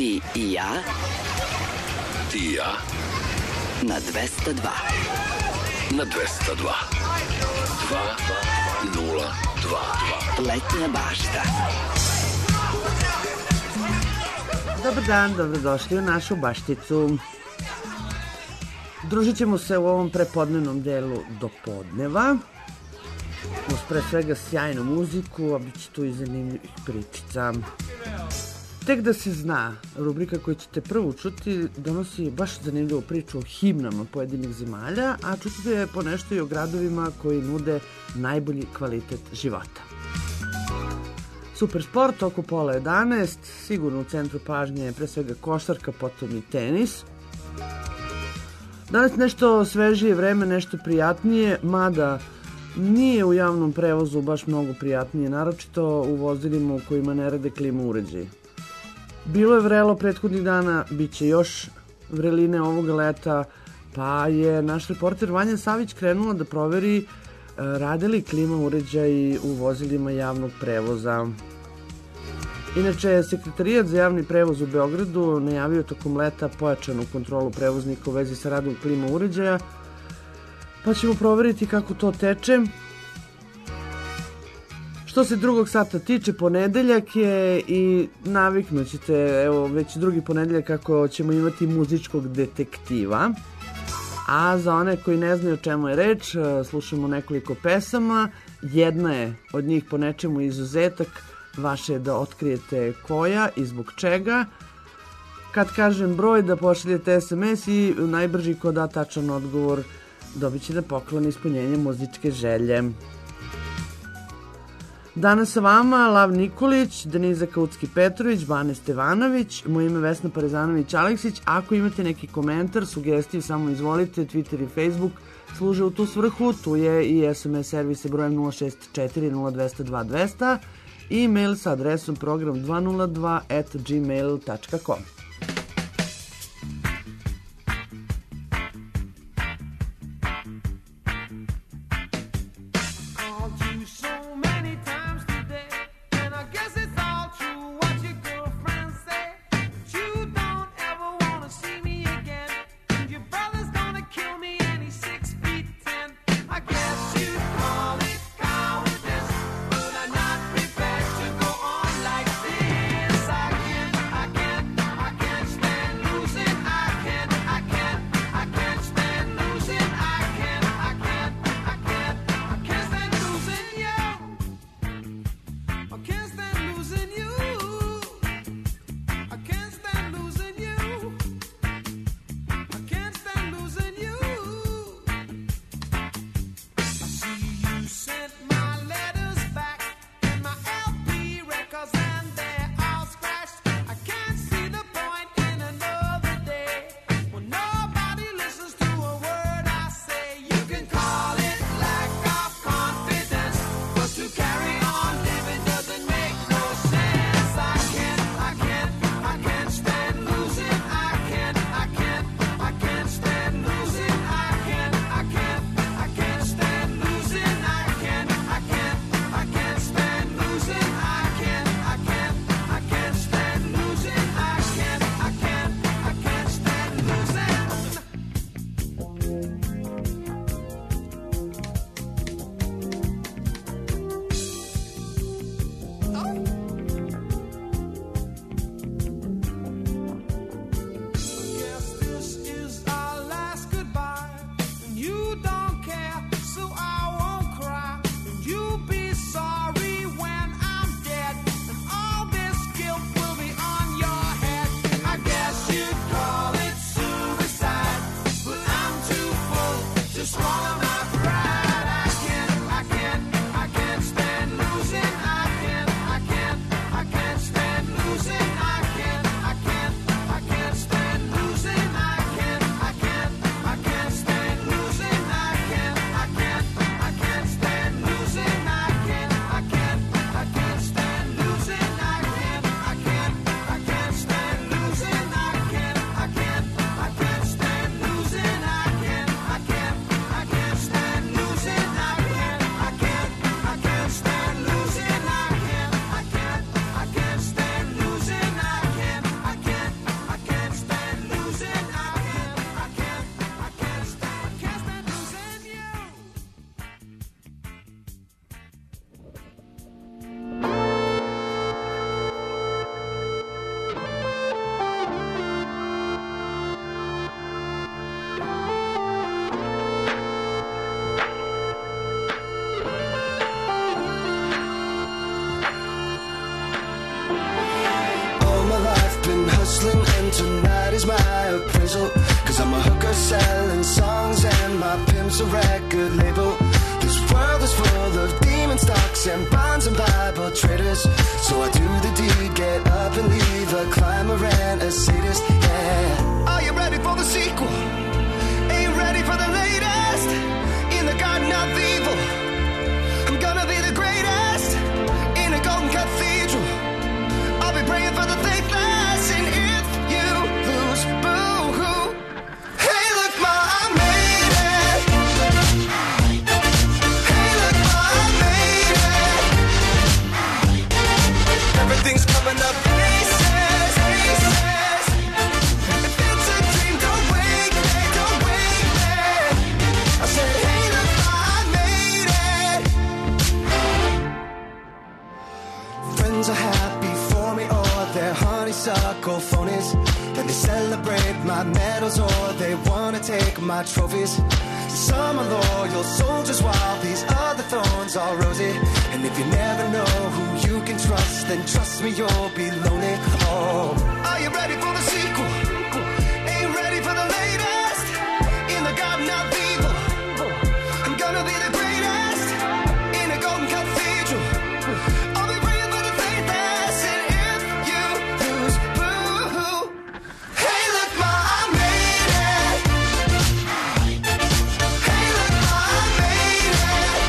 Ti i ja. Ti i ja. Na 202. Na 202. 202. Letnja bašta. Dobar dan, dobrodošli u našu bašticu. Družit ćemo se u ovom prepodnevnom delu do podneva. Uz pre svega sjajnu muziku, a bit će tu i zanimljivih pričica. Tek da se zna, rubrika koju ćete prvo čuti donosi baš zanimljivu priču o himnama pojedinih zemalja, a čutite po nešto i o gradovima koji nude najbolji kvalitet života. Super sport oko 10:30, sigurno u centru pažnje pre svega košarka, potom i tenis. Danas nešto svežije vreme, nešto prijatnije, mada nije u javnom prevozu baš mnogo prijatnije, naročito u vozilima u kojima ne rade klima uređaji. Bilo je vrelo prethodnih dana, bit će još vreline ovoga leta, pa je naš reporter Vanja Savić krenula da proveri rade li klima uređaji u vozilima javnog prevoza. Inače, Sekretarijat za javni prevoz u Beogradu najavio tokom leta pojačanu kontrolu prevoznika u vezi sa radom klima uređaja, pa ćemo proveriti kako to teče. Što se drugog sata tiče, ponedeljak je i naviknut ćete, evo već drugi ponedeljak kako ćemo imati muzičkog detektiva. A za one koji ne znaju o čemu je reč, slušamo nekoliko pesama. Jedna je od njih po nečemu izuzetak, vaše je da otkrijete koja i zbog čega. Kad kažem broj, da pošaljete SMS i najbrži ko da tačan odgovor dobit će da pokloni ispunjenje muzičke želje. Danas sa vama Lav Nikolić, Deniza Kaucki-Petrović, Bane Stevanović, moje ime Vesna Parezanović-Aleksić. Ako imate neki komentar, sugestiju, samo izvolite, Twitter i Facebook služe u tu svrhu. Tu je i SMS servis sa brojem 064 0202 200 i mail sa adresom program202@gmail.com. I can't tonight is my appraisal. Cause I'm a hooker selling songs and my pimp's a record label. This world is full of demon stocks and bonds and Bible traders. So I do the deed, get up and leave a climber and a sadist, yeah. Are you ready for the sequel? Are you ready for the latest? In the garden of evil, I'm gonna be the greatest. In a golden cathedral, I'll be praying for the faithless. And if you lose, boo-hoo. Hey, look, Ma, I made it. Hey, look, Ma, I made it. Everything's coming up aces, aces. If it's a dream, don't wake me, don't wake me. I said, hey, look, Ma, I made it. Friends are happy for me, or they're honeysuckle phonies. Then they celebrate my medals, or they wanna take my trophies. Some are loyal soldiers, while these other thorns are rosy. And if you never know who you can trust, then trust me, you'll be lonely. Oh, are you ready for the sequel? Are you ready for the latest? In the garden of evil, I'm gonna be the greatest. In a golden cathedral, I'll be praying for the faithless. And if you lose, boo-hoo. Hey, look, Ma, I made it. Hey, look, Ma, I made it.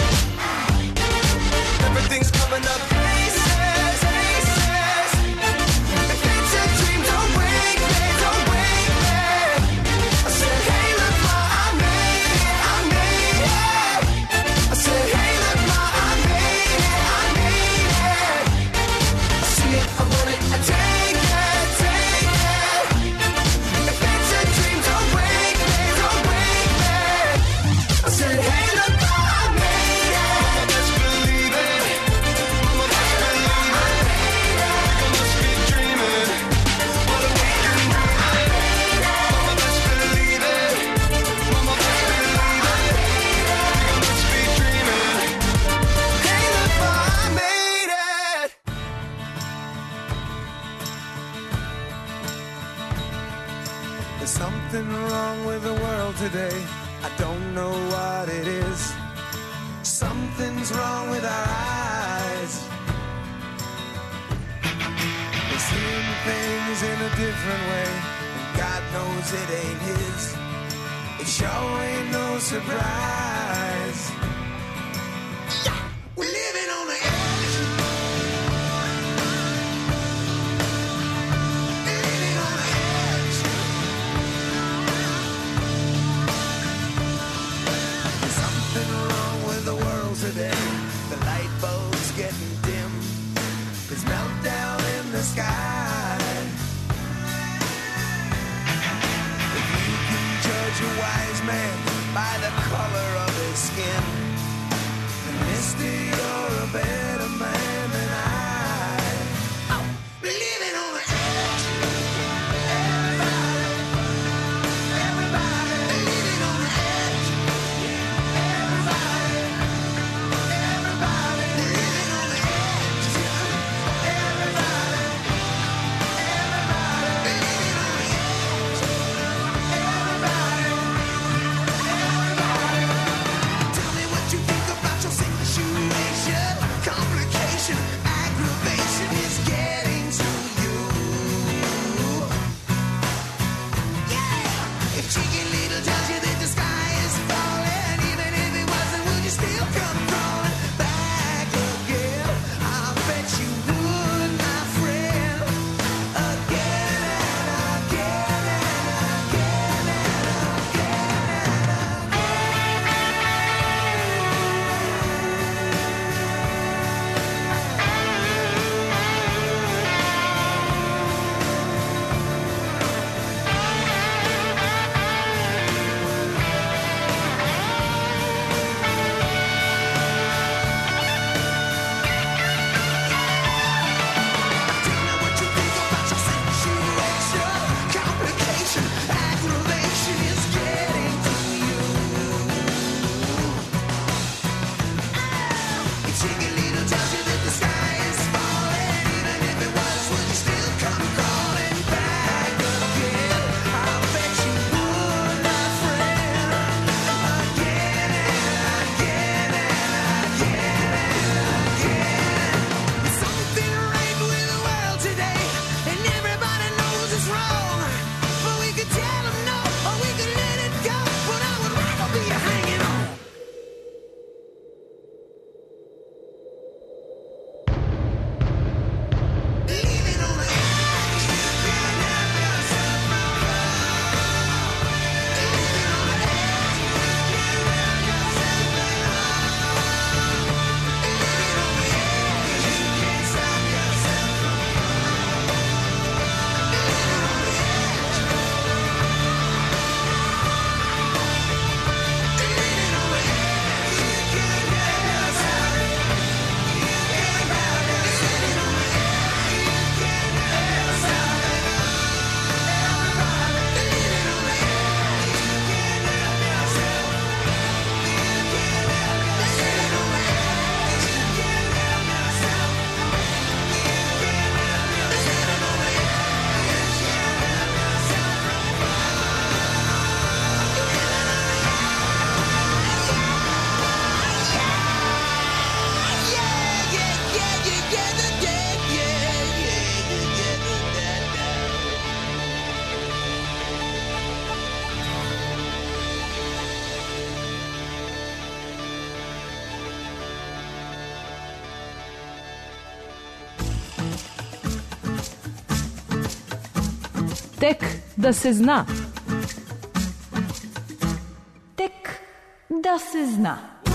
Everything's coming up aces, aces. If it's a dream, don't wake me, don't wake me. I said, hey, look, Ma, I made it, I made it. I said, hey, look, Ma, I made it, I made it. I see it, I want it, I take it, take it. If it's a dream, don't wake me, don't wake me. I said, hey, look, Ma, I made it. I just believe it. Mama, just believe it. I must be dreaming. What a way to do it. Mama, just believe it. Mama, just believe it. I must be dreaming. Hey, look, Ma, I made it. There's something wrong with the world today. I don't know what it is. Something's wrong with our eyes. We're seeing things in a different way, and God knows it ain't His. It sure ain't no surprise. We're living on the edge. Living on the edge. There's something wrong with the world today. The light bulb's getting dim. There's meltdown in the sky. If you can judge a wise man by the color of his skin, then mister, you're a better man than I. We're living on the edge. Everybody, we're living on the edge. Everybody, we're living on the edge. Everybody, we're living on the edge. Everybody. Tell me what you think about your situation. Complication, aggravation is getting to you. Yeah. If Cheeky Little tells you that the sky is falling, even if it wasn't, would you still come crawling back again? I bet you would, my friend. Again and again and again and again and Tell me what you think about your situation. Complication, aggravation is getting to you. If Cheeky Little tells you that the sky is falling, even if it was, would you still come crawling back Tek da se zna. Tek da se zna.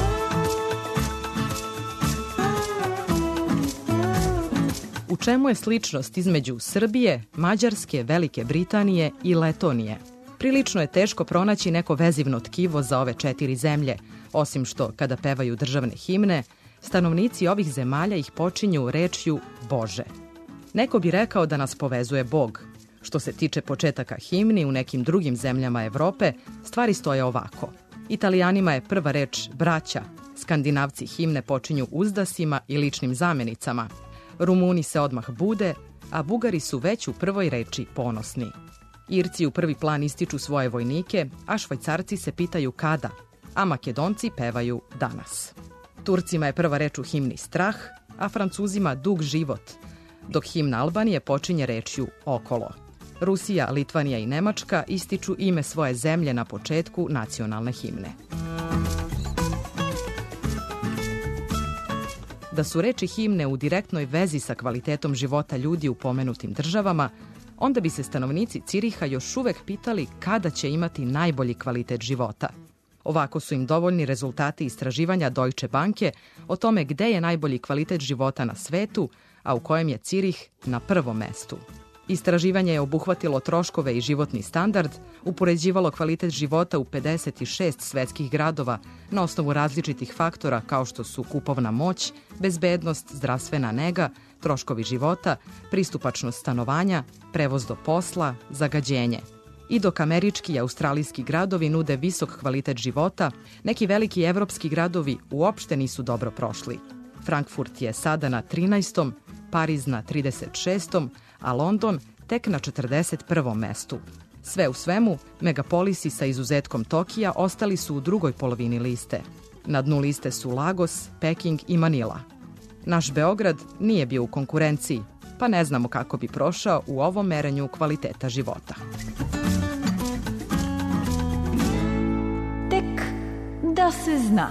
U čemu je sličnost između Srbije, Mađarske, Velike Britanije i Letonije? Prilično je teško pronaći neko vezivno tkivo za ove 4 zemlje, osim što, kada pevaju državne himne, stanovnici ovih zemalja ih počinju rečju Bože. Neko bi rekao da nas povezuje Bog. Što se tiče početaka himni u nekim drugim zemljama Evrope, stvari stoje ovako. Italijanima je prva reč braća, Skandinavci himne počinju uzdasima i ličnim zamenicama, Rumuni se odmah bude, a Bugari su već u prvoj reči ponosni. Irci u prvi plan ističu svoje vojnike, a Švajcarci se pitaju kada, a Makedonci pevaju danas. Turcima je prva reč u himni strah, a Francuzima dug život, dok himna Albanije počinje rečju okolo. Rusija, Litvanija i Nemačka ističu ime svoje zemlje na početku nacionalne himne. Da su reči himne u direktnoj vezi sa kvalitetom života ljudi u pomenutim državama, onda bi se stanovnici Ciriha još uvek pitali kada će imati najbolji kvalitet života. Ovako su im dovoljni rezultati istraživanja Deutsche Banke o tome gde je najbolji kvalitet života na svetu, a u kojem je Cirih na prvom mestu. Istraživanje je obuhvatilo troškove i životni standard, upoređivalo kvalitet života u 56 svetskih gradova na osnovu različitih faktora kao što su kupovna moć, bezbednost, zdravstvena nega, troškovi života, pristupačnost stanovanja, prevoz do posla, zagađenje. I dok američki i australijski gradovi nude visok kvalitet života, neki veliki evropski gradovi uopšte nisu dobro prošli. Frankfurt je sada na 13., Pariz na 36., a London tek na 41. mestu. Sve u svemu, megapolisi sa izuzetkom Tokija ostali su u drugoj polovini liste. Na dnu liste su Lagos, Peking i Manila. Naš Beograd nije bio u konkurenciji, pa ne znamo kako bi prošao u ovom merenju kvaliteta života. Tek da se zna.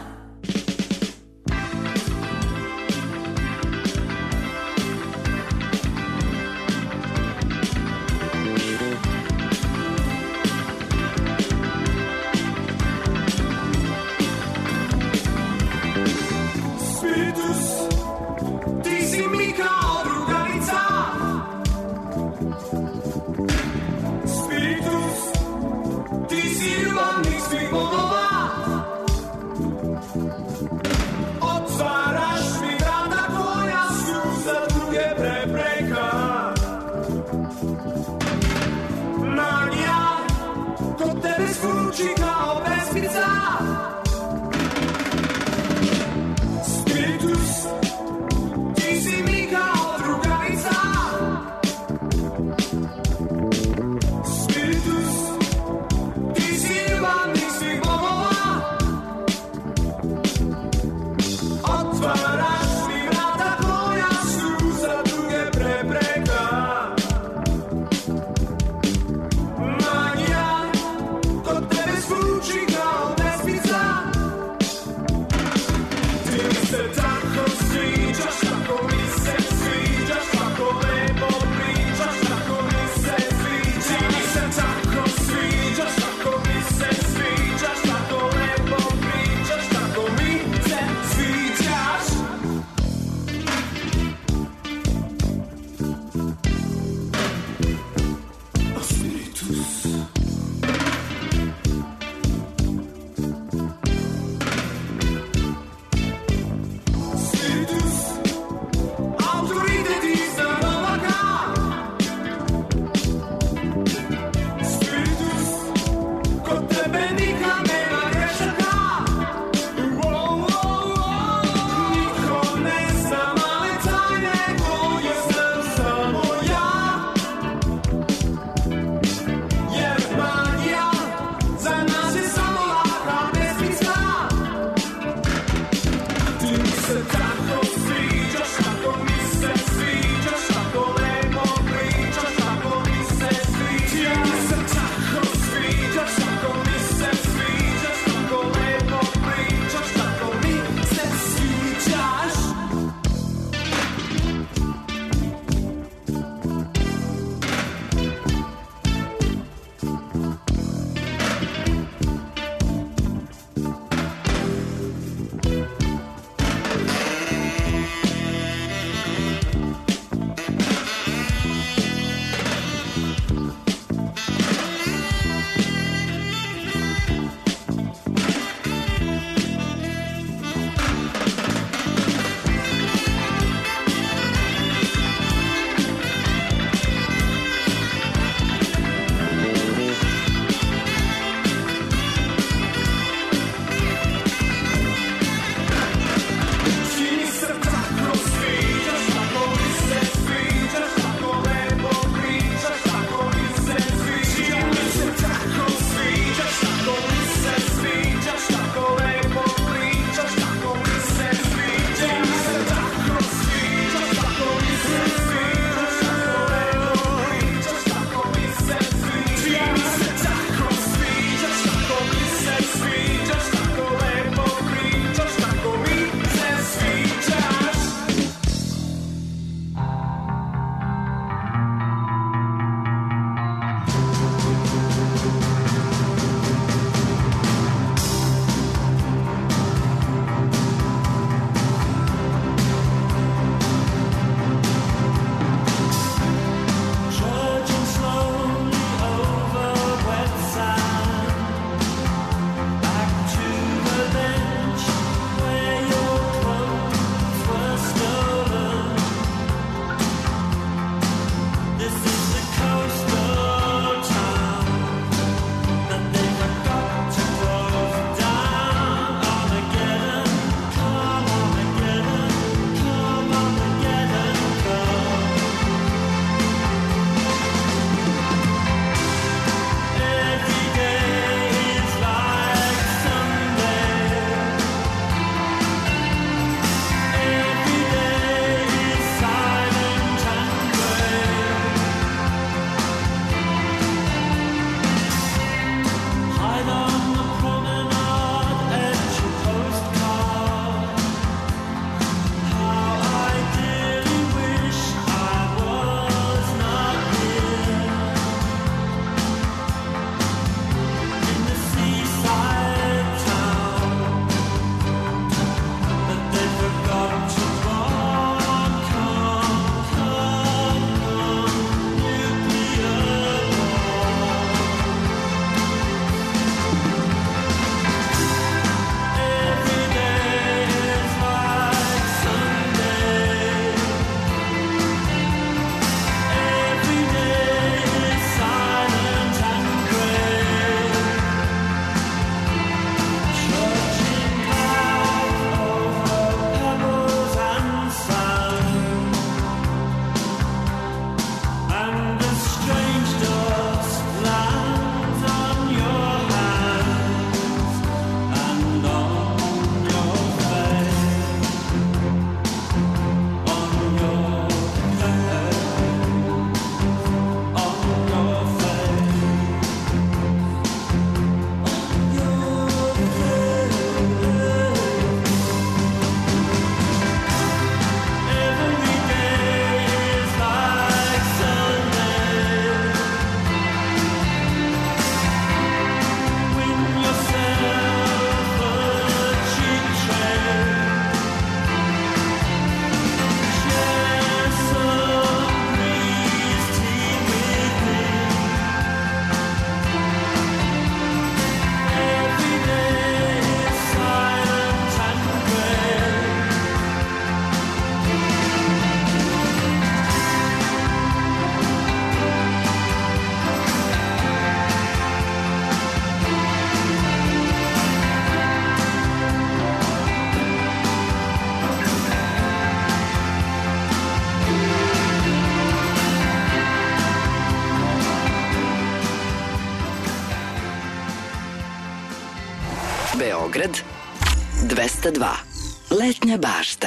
Beograd 202. Letnja bašta.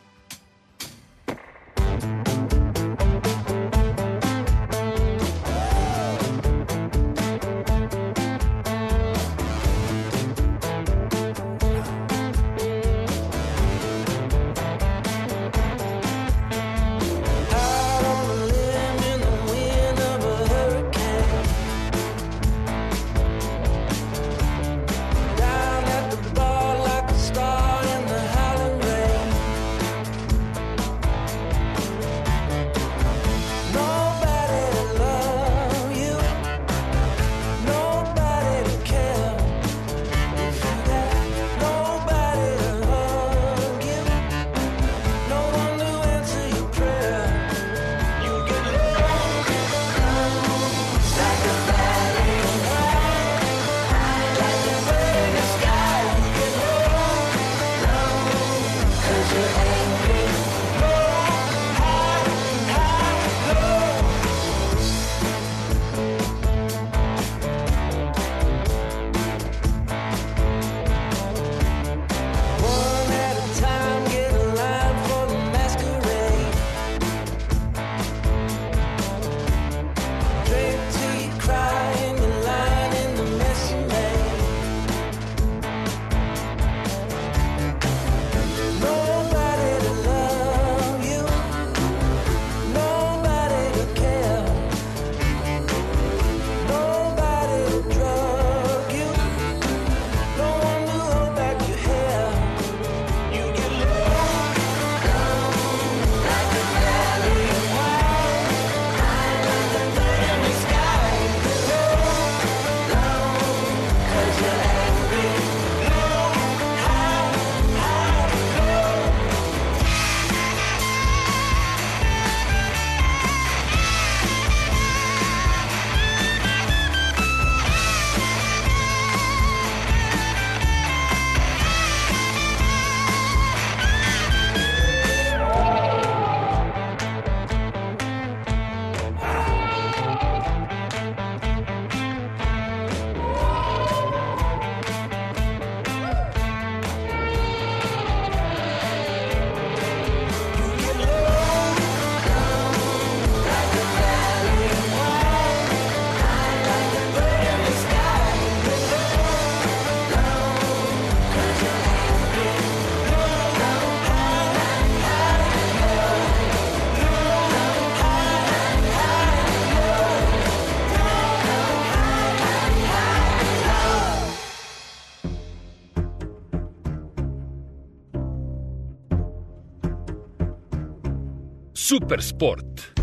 Super sport.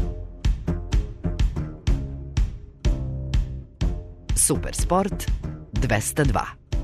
Super sport 202.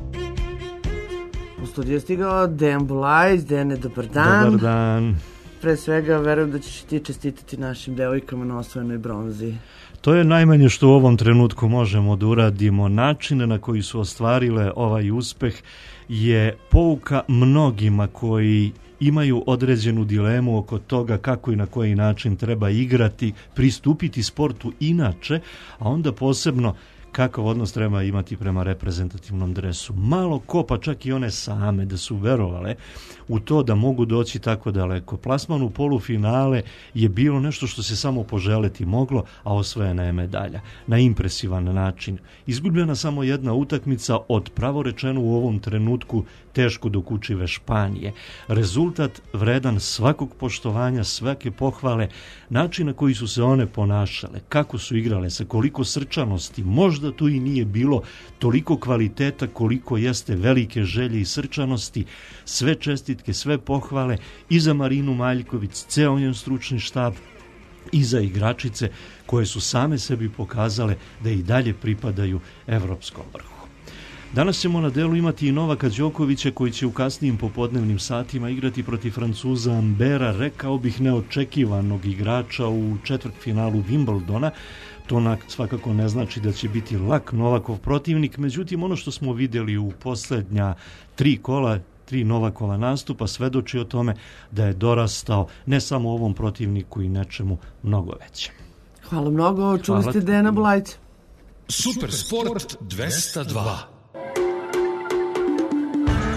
U studiju je stigao Dejan Bulajs. Dejane, dobar dan. Dobar dan. Pre svega, verujem da ćeš ti čestitati našim devojkama na osvojenoj bronzi. To je najmanje što u ovom trenutku možemo da uradimo. Način na koji su ostvarile ovaj uspeh je pouka mnogima koji imaju određenu dilemu oko toga kako i na koji način treba igrati, pristupiti sportu inače, a onda posebno kakav odnos treba imati prema reprezentativnom dresu. Malo ko, pa čak i one same, da su verovale u to da mogu doći tako daleko. Plasman u polufinale je bilo nešto što se samo poželeti moglo, a osvojena je medalja. Na impresivan način. Izgubljena samo jedna utakmica od, pravo rečeno u ovom trenutku, teško dokučive Španije. Rezultat vredan svakog poštovanja, svake pohvale, načina koji su se one ponašale, kako su igrale, sa koliko srčanosti, možda tu i nije bilo toliko kvaliteta koliko jeste velike želje i srčanosti, sve čestitke, sve pohvale i za Marinu Maljković, ceo njen stručni štab, i za igračice koje su same sebi pokazale da i dalje pripadaju evropskom vrhu. Danas ćemo na delu imati i Novaka Đokovića koji će u kasnijim popodnevnim satima igrati protiv Francuza Ambera, rekao bih neočekivanog igrača u četvrtfinalu Wimbledona. To svakako ne znači da će biti lak Novakov protivnik, međutim ono što smo vidjeli u posljednja 3 kola, 3 Novakova nastupa svedoči o tome da je dorastao ne samo ovom protivniku i nečemu mnogo većem. Hvala mnogo, čuli ste Dejana Bulajca. Super sport 202.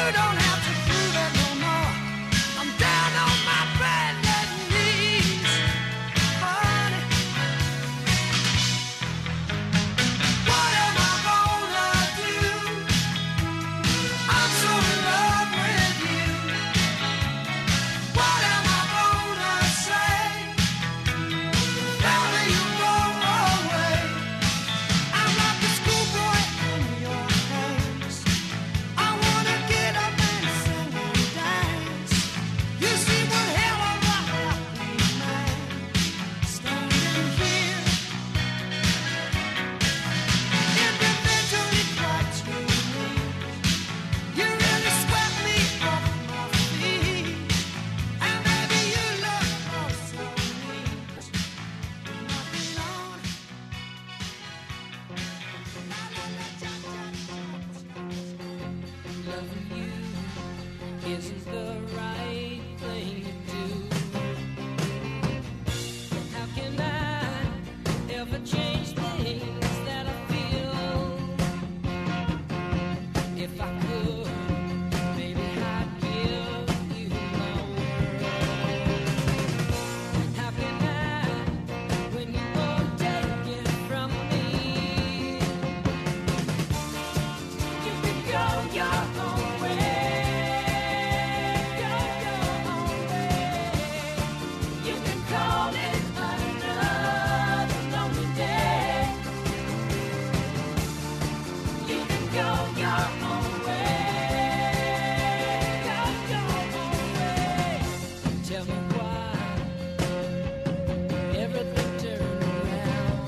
don't have to prove it no more. I'm down on my bended knees, honey. What am I gonna do? I'm so in love with you. What am I gonna say? Now you go away. I'm like a schoolboy in your hands. I wanna get up and sing and dance. You see what hell of a happy man standing here. Individually quite unique. You really swept me off my feet. And maybe you look oh so neat. Nothing on. Loving you isn't the right thing to do. How can I ever change things that I feel? If I could, maybe I'd give you my world. How can I, when you won't take it from me? You can go your own way, go your own way. You can call it another lonely day. You can go your own way, go your own way. Tell me why everything turned around.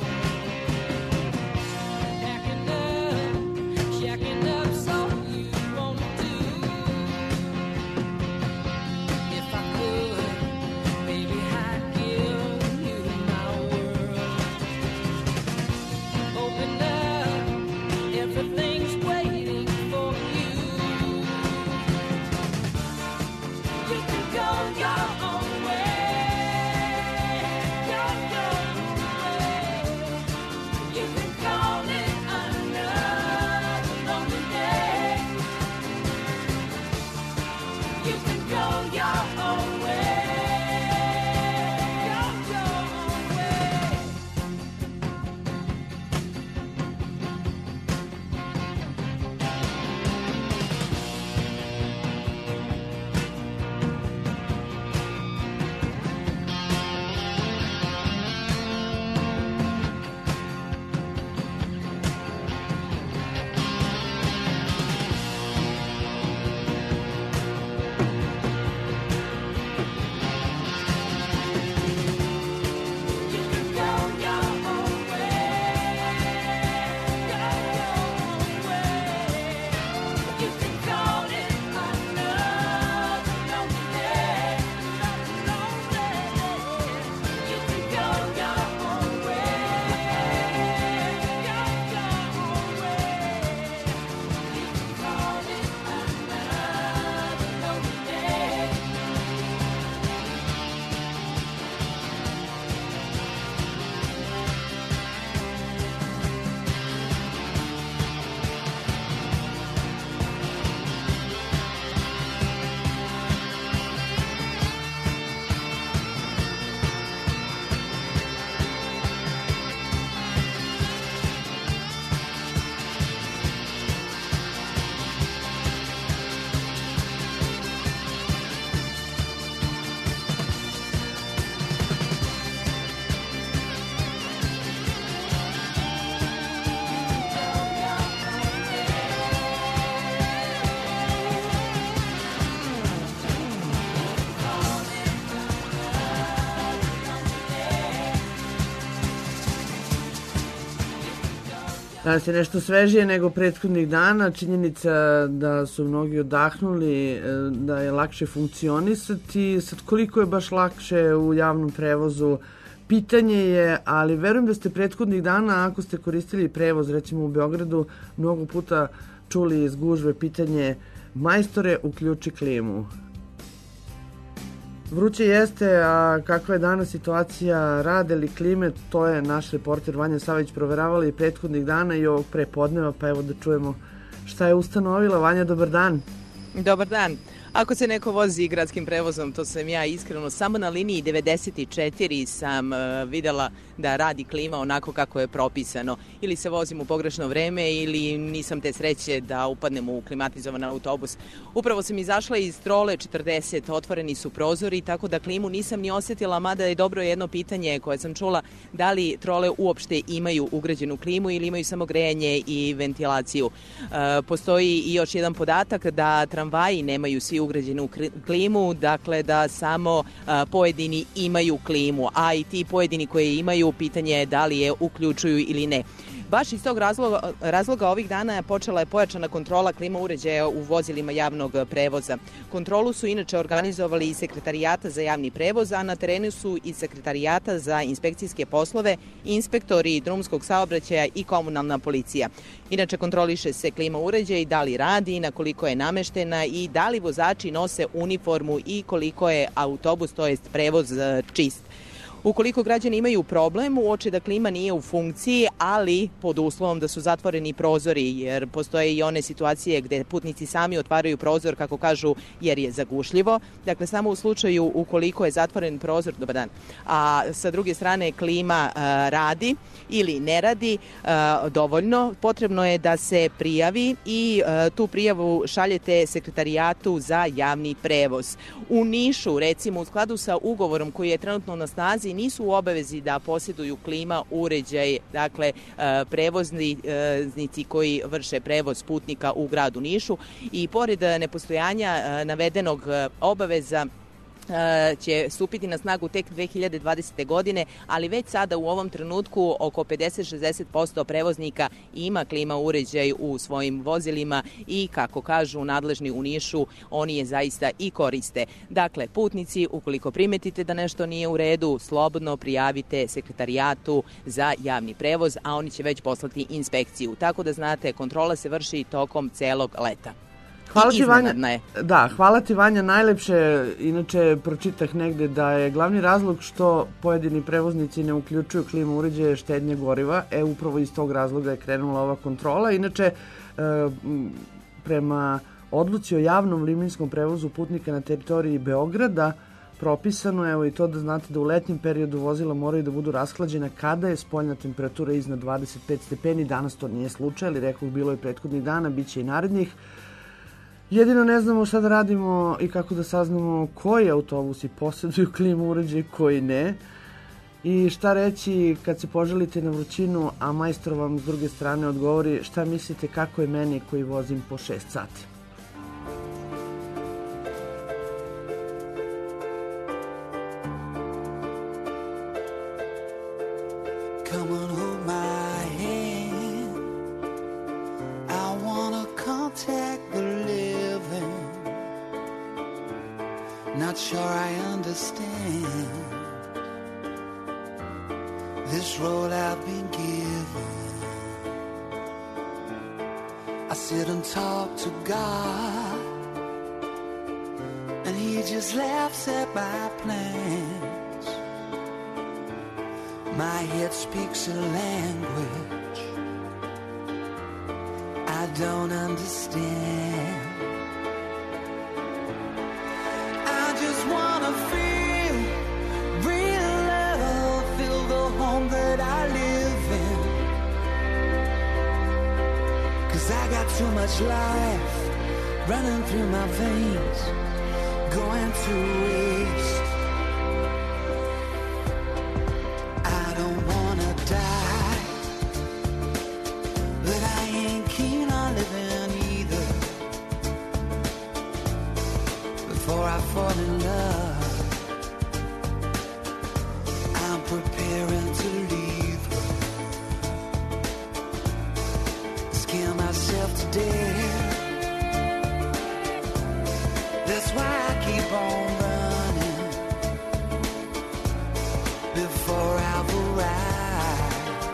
Shacking up, so you won't do. If I could, maybe I'd give you my world. Open up, everything's waiting for you. You can go your own way, go your own way. You can call it another lonely day. You can go your own way, go your own way. You can go your own way, go your own way. You can call it another lonely day, You can go your own way, go your own way. You can call it another lonely day. Danas je nešto svežije nego prethodnih dana. Činjenica da su mnogi odahnuli, da je lakše funkcionisati. Sad koliko je baš lakše u javnom prevozu, pitanje je, ali verujem da ste prethodnih dana, ako ste koristili prevoz recimo u Beogradu, mnogo puta čuli iz gužve pitanje majstore, uključi klimu. Vruće jeste, a kakva je danas situacija, rade li klime, to je naš reporter Vanja Savić proveravali i prethodnih dana i ovog prepodneva, pa evo da čujemo šta je ustanovila. Vanja, dobar dan. Dobar dan. Ako se neko vozi gradskim prevozom, to sam ja iskreno. Samo na liniji 94 sam videla da radi klima onako kako je propisano. Ili se vozim u pogrešno vreme ili nisam te sreće da upadnem u klimatizovan autobus. Upravo sam izašla iz Trole 40, otvoreni su prozori, tako da klimu nisam ni osjetila, mada je dobro jedno pitanje koje sam čula, da li Trole uopšte imaju ugrađenu klimu ili imaju samo grejanje i ventilaciju. Postoji i još jedan podatak da tramvaji nemaju svi ugrađenu klimu, dakle da samo pojedini imaju klimu, a i ti pojedini koji imaju, pitanje je da li je uključuju ili ne. Baš iz tog razloga ovih dana počela je pojačana kontrola klima uređaja u vozilima javnog prevoza. Kontrolu su inače organizovali i Sekretarijata za javni prevoz, a na terenu su i Sekretarijata za inspekcijske poslove, inspektori drumskog saobraćaja i komunalna policija. Inače kontroliše se klima uređaj, da li radi, na koliko je nameštena i da li vozači nose uniformu i koliko je autobus, to jest prevoz, čist. Ukoliko građani imaju problem, uoče da klima nije u funkciji, ali pod uslovom da su zatvoreni prozori, jer postoje i one situacije gde putnici sami otvaraju prozor, kako kažu, jer je zagušljivo. Dakle, samo u slučaju ukoliko je zatvoren prozor, dobar dan, a sa druge strane klima radi ili ne radi dovoljno, potrebno je da se prijavi i tu prijavu šaljete Sekretarijatu za javni prevoz. U Nišu, recimo, u skladu sa ugovorom koji je trenutno na snazi, nisu u obavezi da posjeduju klima uređaj, dakle prevoznici koji vrše prevoz putnika u gradu Nišu, i pored nepostojanja navedenog obaveza će stupiti na snagu tek 2020. godine, ali već sada u ovom trenutku oko 50-60% prevoznika ima klima uređaj u svojim vozilima i, kako kažu nadležni u Nišu, oni je zaista i koriste. Dakle, putnici, ukoliko primetite da nešto nije u redu, slobodno prijavite Sekretarijatu za javni prevoz, a oni će već poslati inspekciju. Tako da znate, kontrola se vrši tokom celog leta. Hvala ti, Vanja. Da, hvala ti, Vanja, najlepše. Inače, pročitah negde da je glavni razlog što pojedini prevoznici ne uključuju klimu uređaje štednje goriva. Upravo iz tog razloga je krenula ova kontrola. Inače, prema odluci o javnom liminskom prevozu putnika na teritoriji Beograda, propisano je, evo i to da znate, da u letnjem periodu vozila moraju da budu rashlađena kada je spoljna temperatura iznad 25 stepeni. Danas to nije slučaj, ali rekao, bilo je prethodnih dana, bit će i narednih. Jedino ne znamo šta da radimo i kako da saznamo koji autobusi posjeduju klimu uređaj, koji ne. I šta reći kad se poželite na vrućinu, a majstor vam s druge strane odgovori šta mislite kako je meni koji vozim po 6 sati. Come on, hold my hand. I wanna contact the living. Not sure I understand this road I've been given. I sit and talk to God, and He just laughs at my plans. My head speaks a language I don't understand. I just wanna feel real love, feel the home that I live in. 'Cause I got too much life running through my veins, going to waste. I don't wanna die, but I ain't keen on living either. Before I fall in love, I'm preparing to leave. Scare myself to death. That's why I keep on running before I've arrived.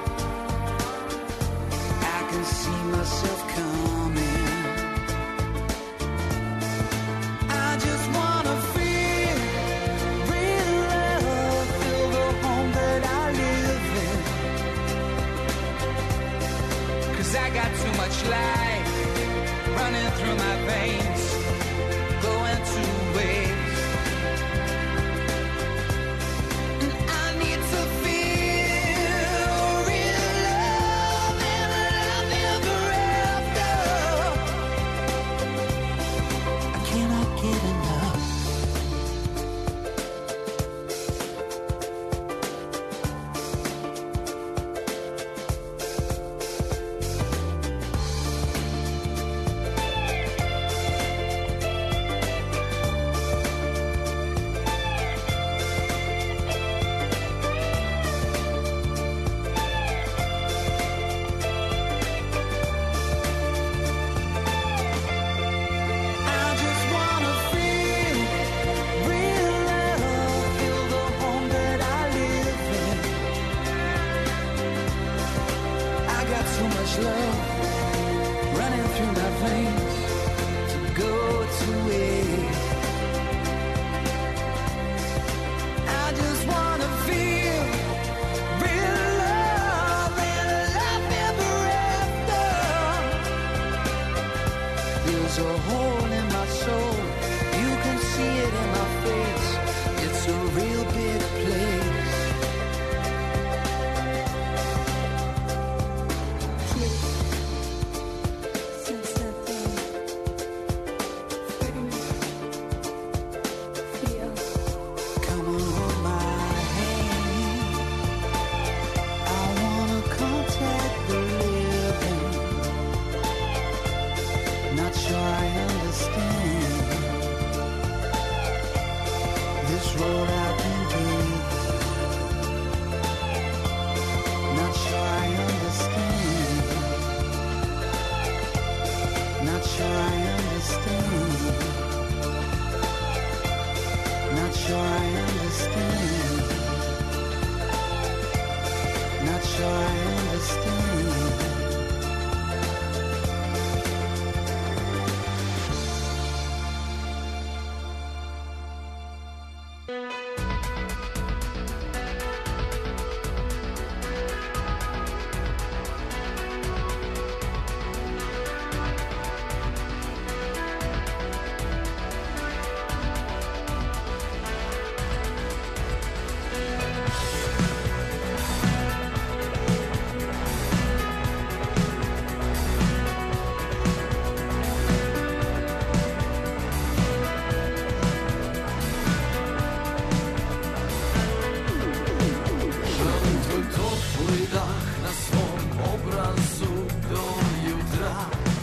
I can see myself coming. I just wanna feel real love, feel the home that I live in. 'Cause I got too much life running through my veins, hole in my soul. You can see it in my face. It's a real big place. Come on, hold my hand. I wanna contact the living. Not sure I understand this road I've been doing. Not sure I understand. Not sure I understand. Not sure I understand. Not sure I understand. Želim tvoj topli dah na svom obrazu do jutra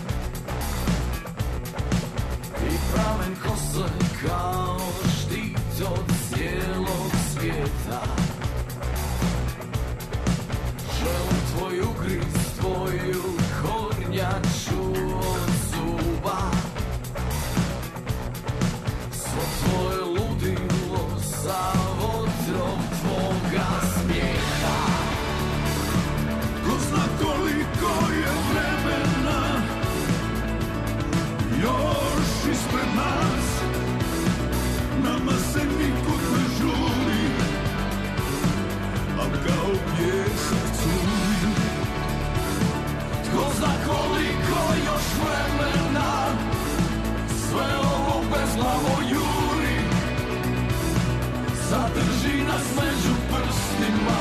i pramen kose kao štit od cijelog svijeta. Želim tvoj ugriz, tvoju kornjaču od zuba, svo tvoje ludilo sa vodrom tvoga smijeha. Ko zna koliko je vremena još ispred nas, nama se nikud ne žuri, a kao pjesak curi. Ko zna koliko još vremena, sve ovo bezglavo juri, zadrži nas među prstima.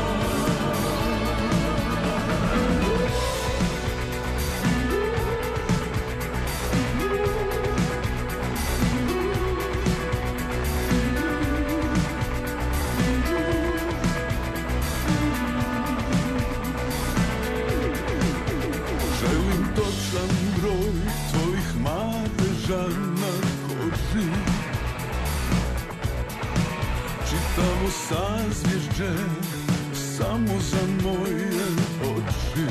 Želim točan broj tvojih madeža na koži, čitavo sazvježđe samo za moje oči.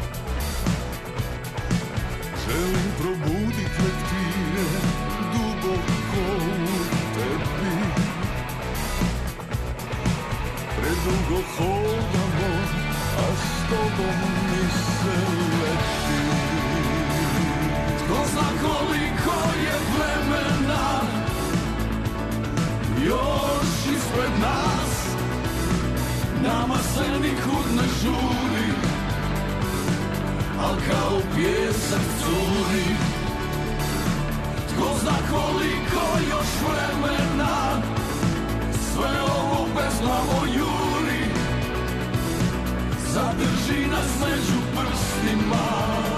Želim probudit lektire duboko u tebi. Predugo hodamo, a s tobom mi se leti. Tko zna koliko je vremena još ispred nas, nama se nikud ne žuri, al kao pjesak curi. Tko zna koliko još vremena, sve ovo bezglavo juri, zadrži nas među prstima.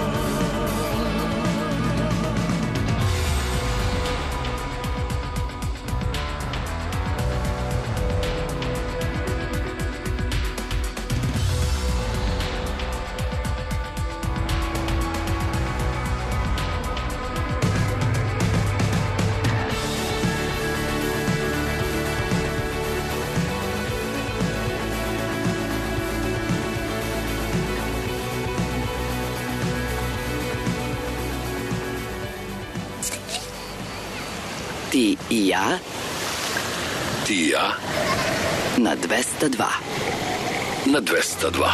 Ti i ja Ti i ja na 202. na 202.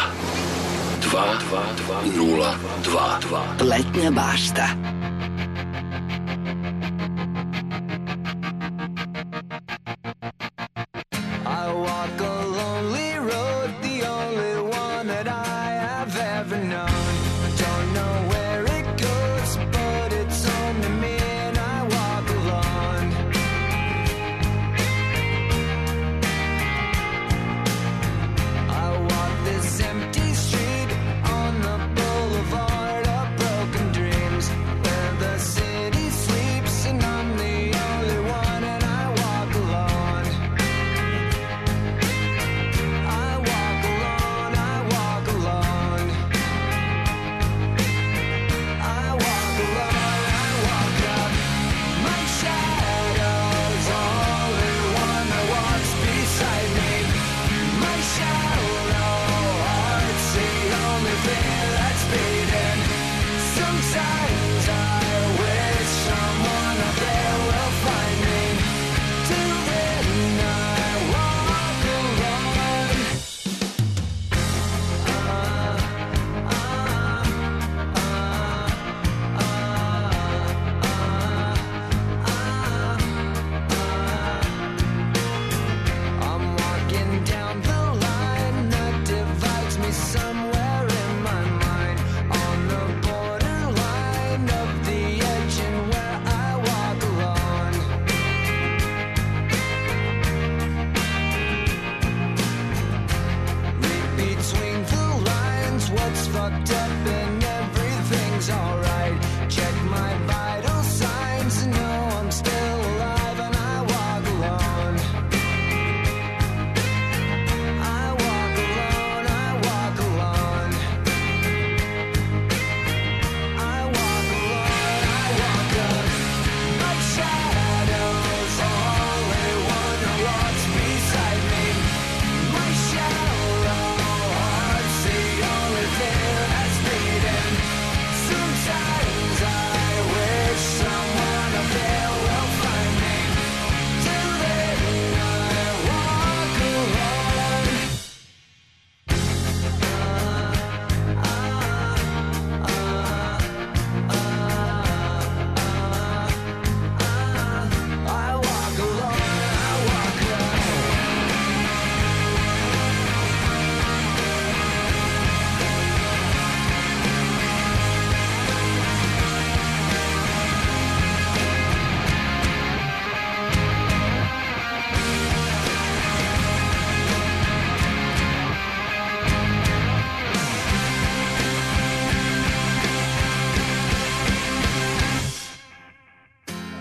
2-2-2-0-2-2. Letnja bašta. I walk a lonely road, the only one that I have ever known. Don't know where it goes, but it's home to me.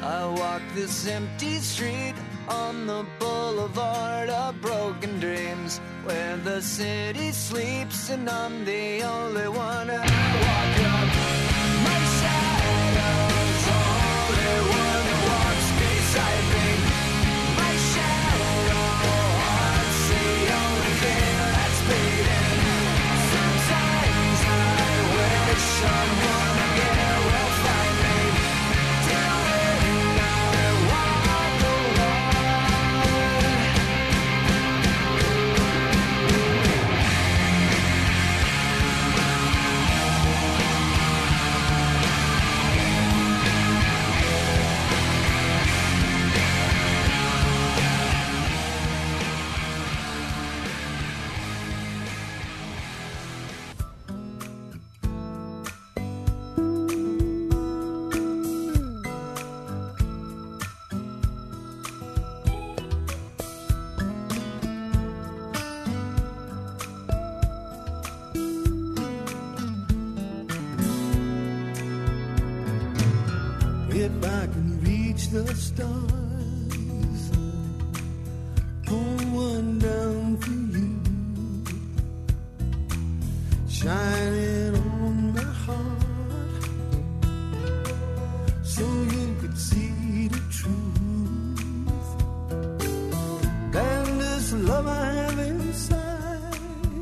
I walk this empty street on the boulevard of broken dreams, where the city sleeps and I'm the only one who walk up. My shadow's only one who walks beside me. My shadow haunts the only thing that's beating. Sometimes I wish someone again will find me. Till then I walk alone. If I can reach the stars, pull one down for you, shining on my heart, so you could see the truth. And this love I have inside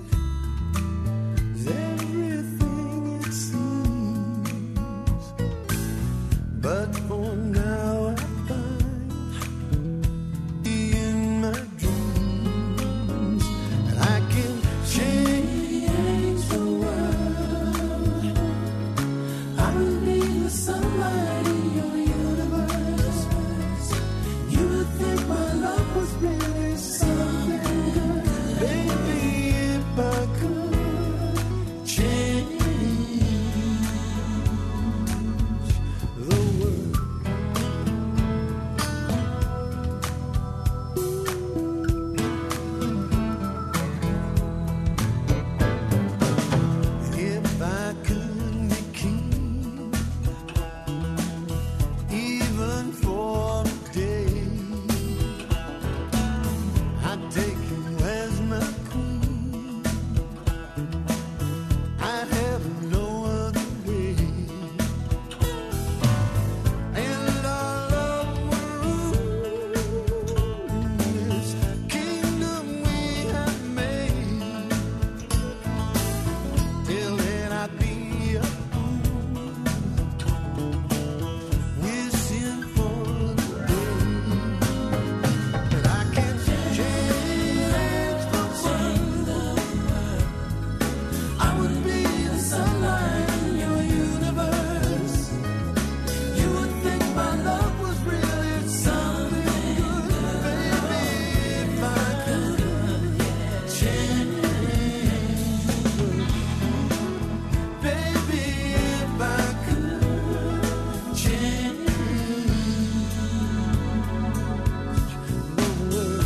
is everything it seems. But for now I find in my dreams that I can change the world. I will be the sunlight in your universe. You would think my love was really something good. Baby, if I could change the world. If I could be king, even for a day, I'd take you as my queen. I'd have no other way. And our love will rule this kingdom we have made. Till then I'd be a fool, wishing for the day that I can change the world. I would be the sunlight in your universe. You would think my love was really something good. Baby, if I could change the world. Baby, if I could change the world.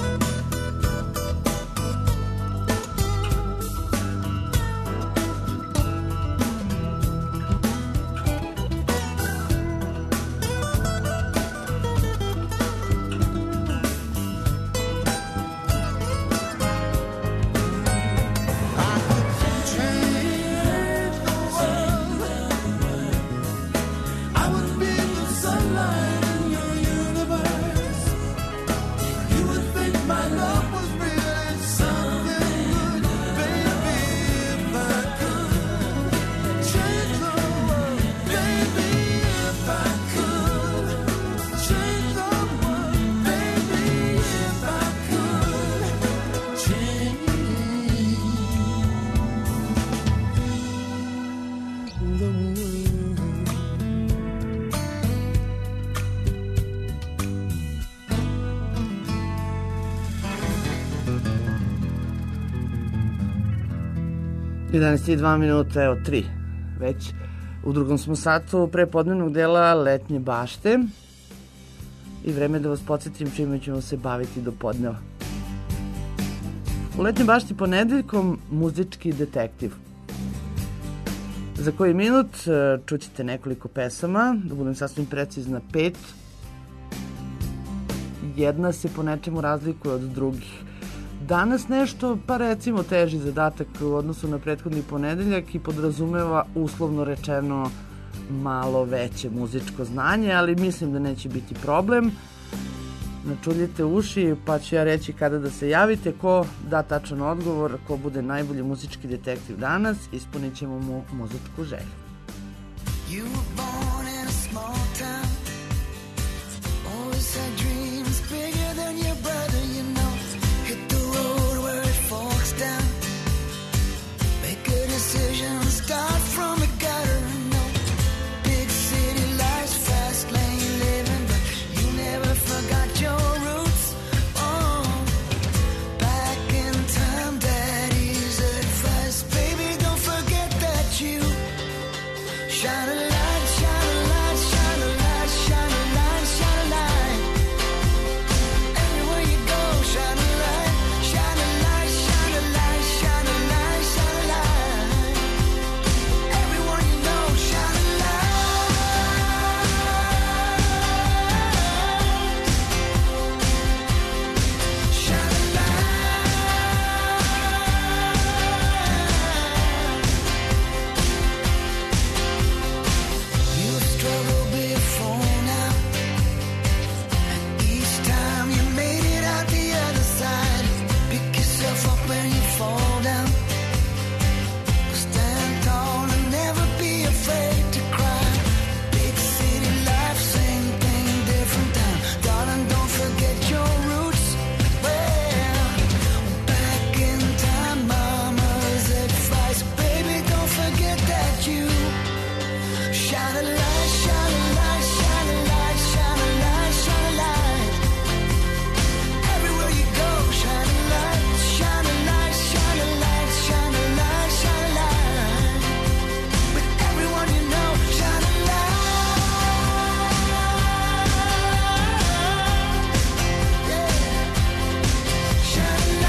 I would be the sunlight in your universe. You would think my love was really something good. Baby, if I could change the world. Baby, if I could change the world. Baby, if I could change the world. I 11:02 minuta, evo 3 već. U drugom smo satu prepodnevnog dela Letnje bašte i vreme da vas podsjetim čime ćemo se baviti do podneva. U Letnjoj bašti ponedeljkom muzički detektiv. Za koji minut čućete nekoliko pesama, da budem sasvim precizna 5 jedna se po nečemu razlikuje od drugih. Danas nešto, pa recimo teži zadatak u odnosu na prethodni ponedeljak i podrazumeva uslovno rečeno malo veće muzičko znanje, ali mislim da neće biti problem. Načuljite uši pa ću ja reći kada da se javite. Ko da tačan odgovor, ko bude najbolji muzički detektiv danas, ispunit ćemo mu muzičku želju. You were born in a small town. Always had dreams bigger than your brother, you know. Hit the road where it forks down. Make a decision, start from the gutter. No big city lights, fast lane living, but you never forgot your roots. Oh, back in time, daddy's advice, baby, don't forget that you shine a light, shine a light, shine a light, shine a light, shine a light. Everywhere you go, shine a light, shine a light, shine a light, shine a light, shine a light. Everyone you know, shine a light. Shine a You've struggled before now, and each time you made it out the other side. Pick yourself up when you fall down. Stand tall and never be afraid to cry. Big city life, same thing, different time. Darling, don't forget your roots. Well, back in time, mama's advice, baby, don't forget that you shine a light, shine a light, shine a light, shine a light, shine a light. Everywhere you go, shine a light, shine a light, shine a light, shine a light, shine a light. With everyone you know, shine a light. Yeah, shine a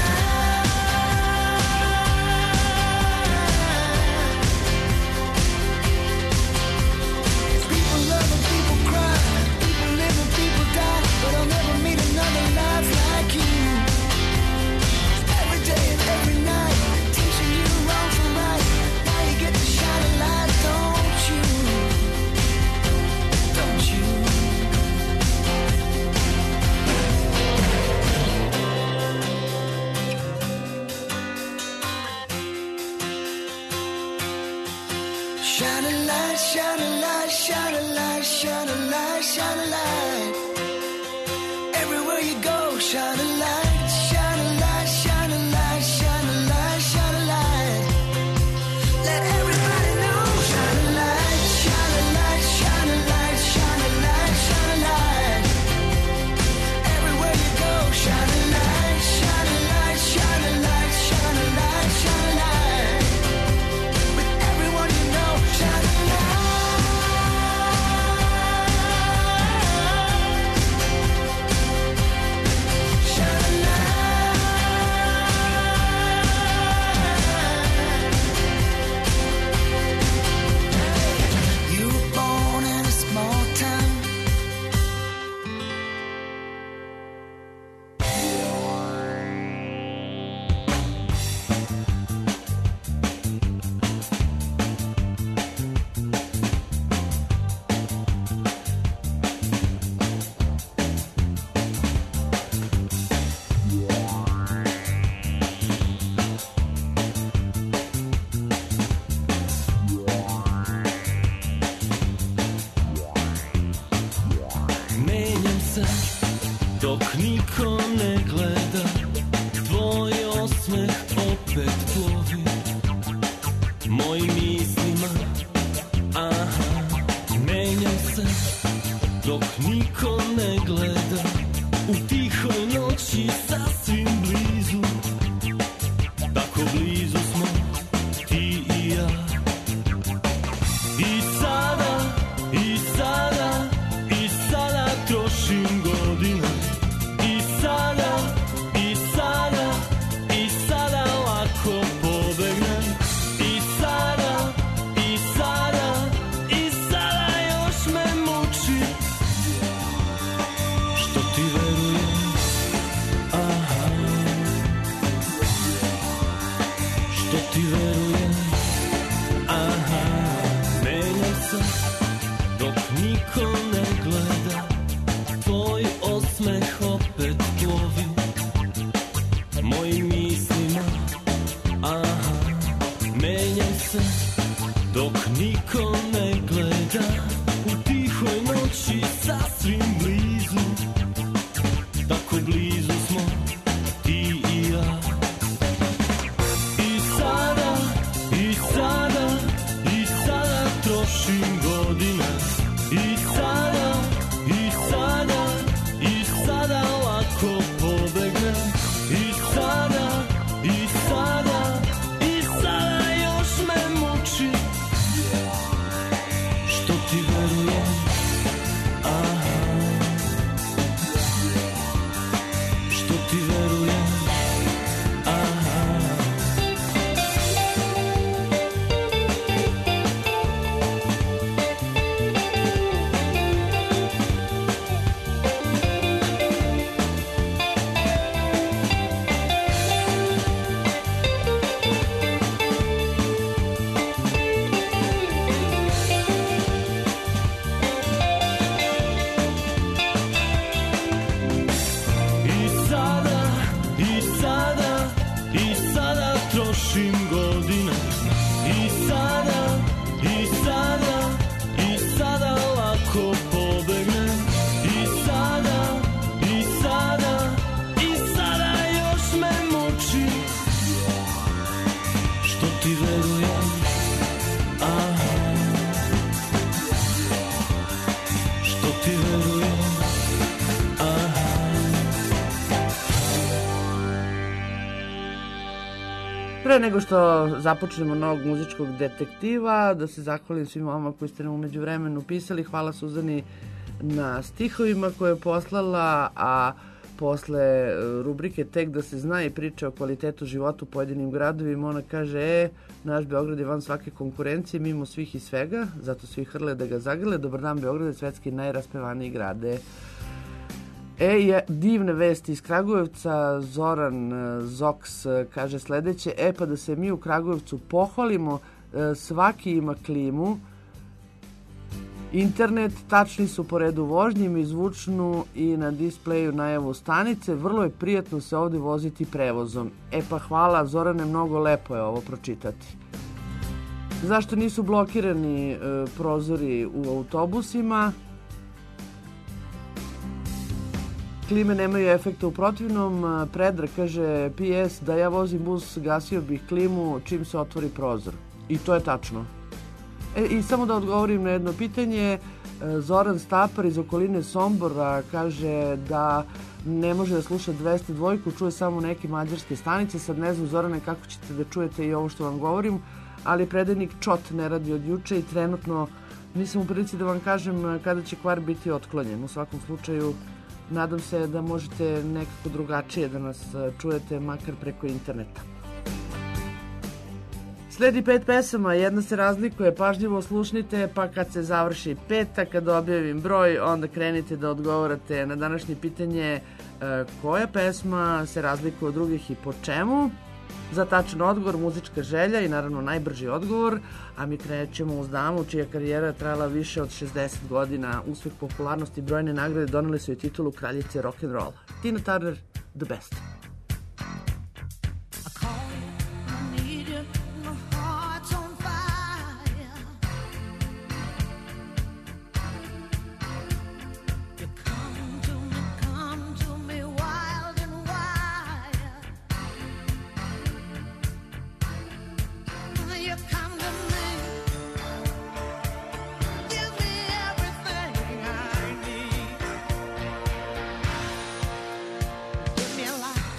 People love and people cry, people live and people die, but I'll never meet another life like you. Every day and every night, teaching you wrong from right. Now you get to shine a light, don't you? Don't you? Shine a light, shine a light, shine a light, shine a light, shine a light. Everywhere you go, shine a light, shine a light, shine a light, shine a light, shine a light. Let everybody know, shine a light, shine a light, shine a light, shine a light, shine a light. Everywhere you go, shine a light, shine a light, shine a light, shine a light, shine a light. With everyone you know, shine a light. Shine a light. You were born in a small town. Menjam se dok niko ne gleda. Tvoj osmeh opet plovi mojim mislima. Aha, menjam se dok niko ne gleda. U tihoj noći sasvim blizu, tako blizu smo ti i ja. I sada, i sada, i sada trošim godine. I sada, i sada, i sada lako pobegnem. I sada, i sada, i sada još me muči što ti verujem. Pre nego što započnemo novog muzičkog detektiva, da se zahvalim svima vama koji ste nam u međuvremenu pisali. Hvala Suzani na stihovima koje je poslala, a posle rubrike Tek da se zna i priče o kvalitetu života u pojedinim gradovima, ona kaže, naš Beograd je van svake konkurencije, mimo svih i svega, zato svi hrle da ga zagrle. Dobar dan, Beograd je svetski najraspevaniji grade. Divne vesti iz Kragujevca. Zoran Zoks kaže sledeće. Pa da se mi u Kragujevcu pohvalimo, svaki ima klimu, internet, tačni su po redu vožnjim i zvučnu i na displeju najavu stanice. Vrlo je prijatno se ovde voziti prevozom. Pa hvala Zorane, mnogo lepo je ovo pročitati. Zašto nisu blokirani prozori u autobusima? Klime nemaju efekta u protivnom. Predrag kaže, PS, da ja vozim bus, gasio bih klimu čim se otvori prozor. I to je tačno. I samo da odgovorim na jedno pitanje, Zoran Stapar iz okoline Sombora kaže da ne može da sluša 202, čuje samo neke mađarske stanice. Sad ne znam, Zorane, kako ćete da čujete i ovo što vam govorim, ali predajnik ČOT ne radi od juče i trenutno nisam u prilici da vam kažem kada će kvar biti otklonjen. U svakom slučaju, nadam se da možete nekako drugačije da nas čujete, makar preko interneta. Sledi 5 pesama, jedna se razlikuje, pažljivo slušnite, pa kad se završi peta, kad objavim broj, onda krenite da odgovarate na današnje pitanje koja pesma se razlikuje od drugih i po čemu. Za tačan odgovor, muzička želja i naravno najbrži odgovor, a mi krećemo uz damu čija karijera je trajala više od 60 godina. Uspeh, popularnosti i brojne nagrade doneli su joj titulu kraljice rock'n'rolla. Tina Turner, The Best. Give me a light.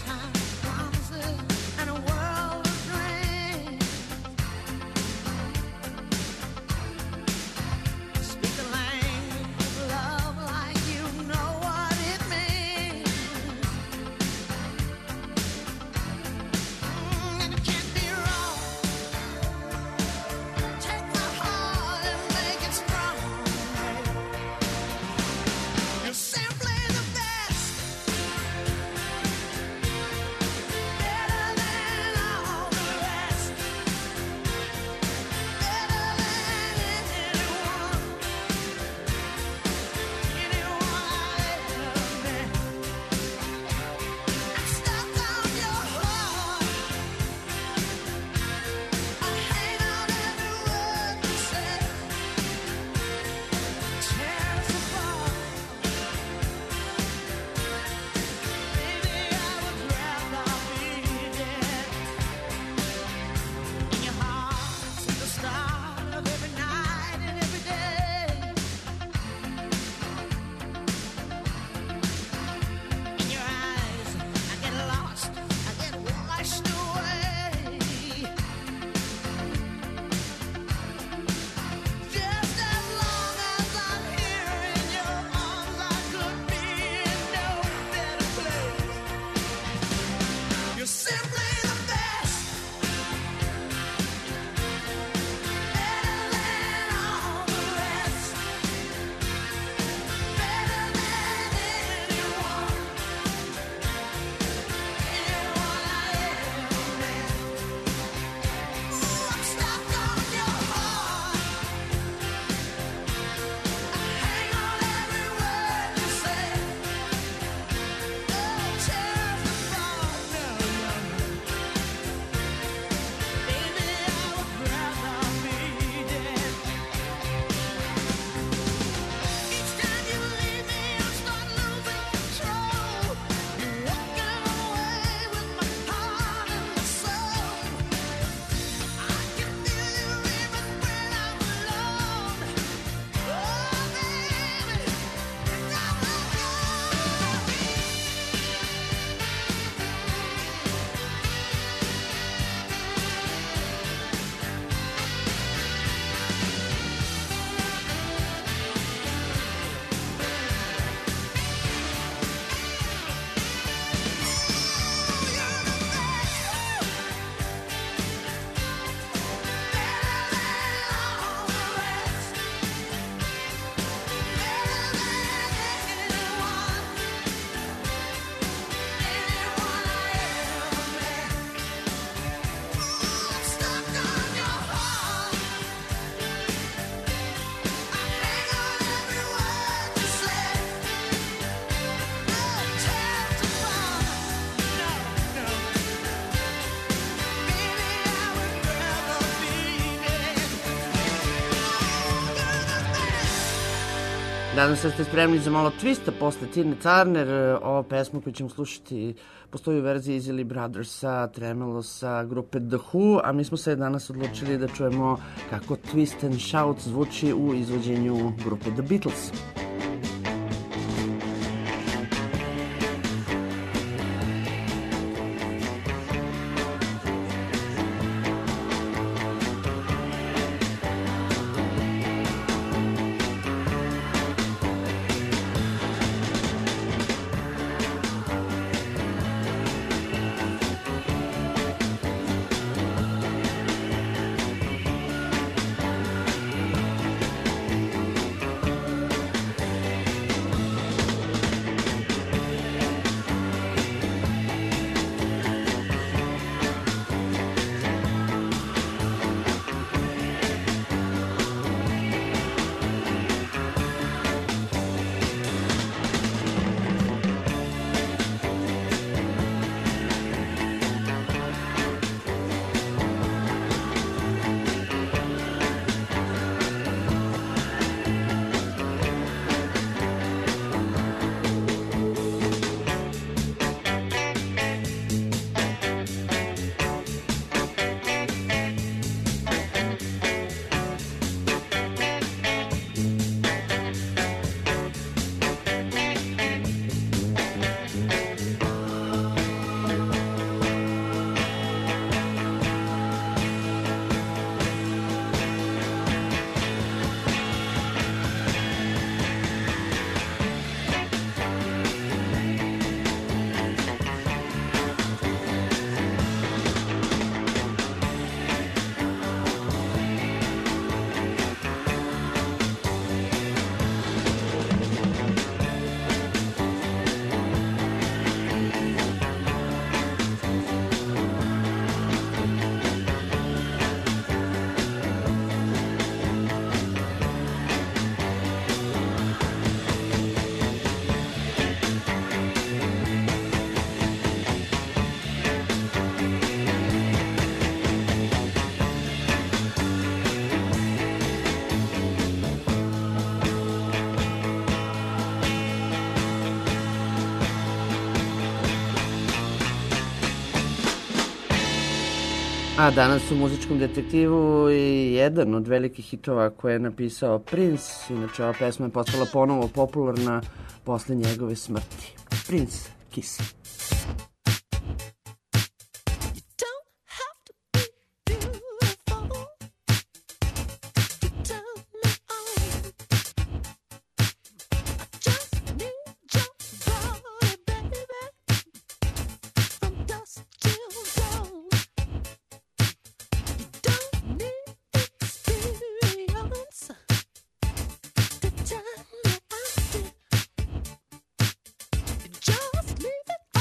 Nadam se da ste spremni za malo twista posle Tine Turner. Ova pesma koju ćemo slušati postoji u verziji Isley Brothersa, Tremelosa, grupe The Who, a mi smo se danas odlučili da čujemo kako Twist and Shout zvuči u izvođenju grupe The Beatles. A danas u muzičkom detektivu i jedan od velikih hitova koje je napisao Prince. Inače, ova pesma je postala ponovo popularna posle njegove smrti. Prince, Kiss. Just leave it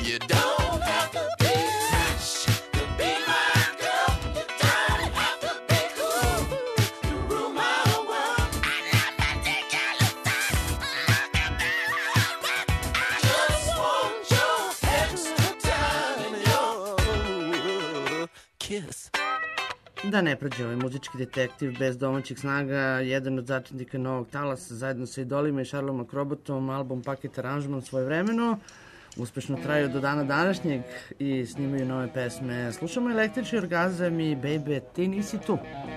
You don't have to be rich to be my girl. You don't have to be cool to rule my world. I love that thing you look I just want your extra time and your kiss. Da ne prođe ovaj muzički detektiv bez domaćih snaga, jedan od začetnika Novog talasa zajedno sa Idolima i Šarlom Akrobatom, album Paket aranžman svojevremeno, uspešno traju do dana današnjeg i snimaju nove pesme. Slušamo Električni orgazam i Baby, ti nisi tu.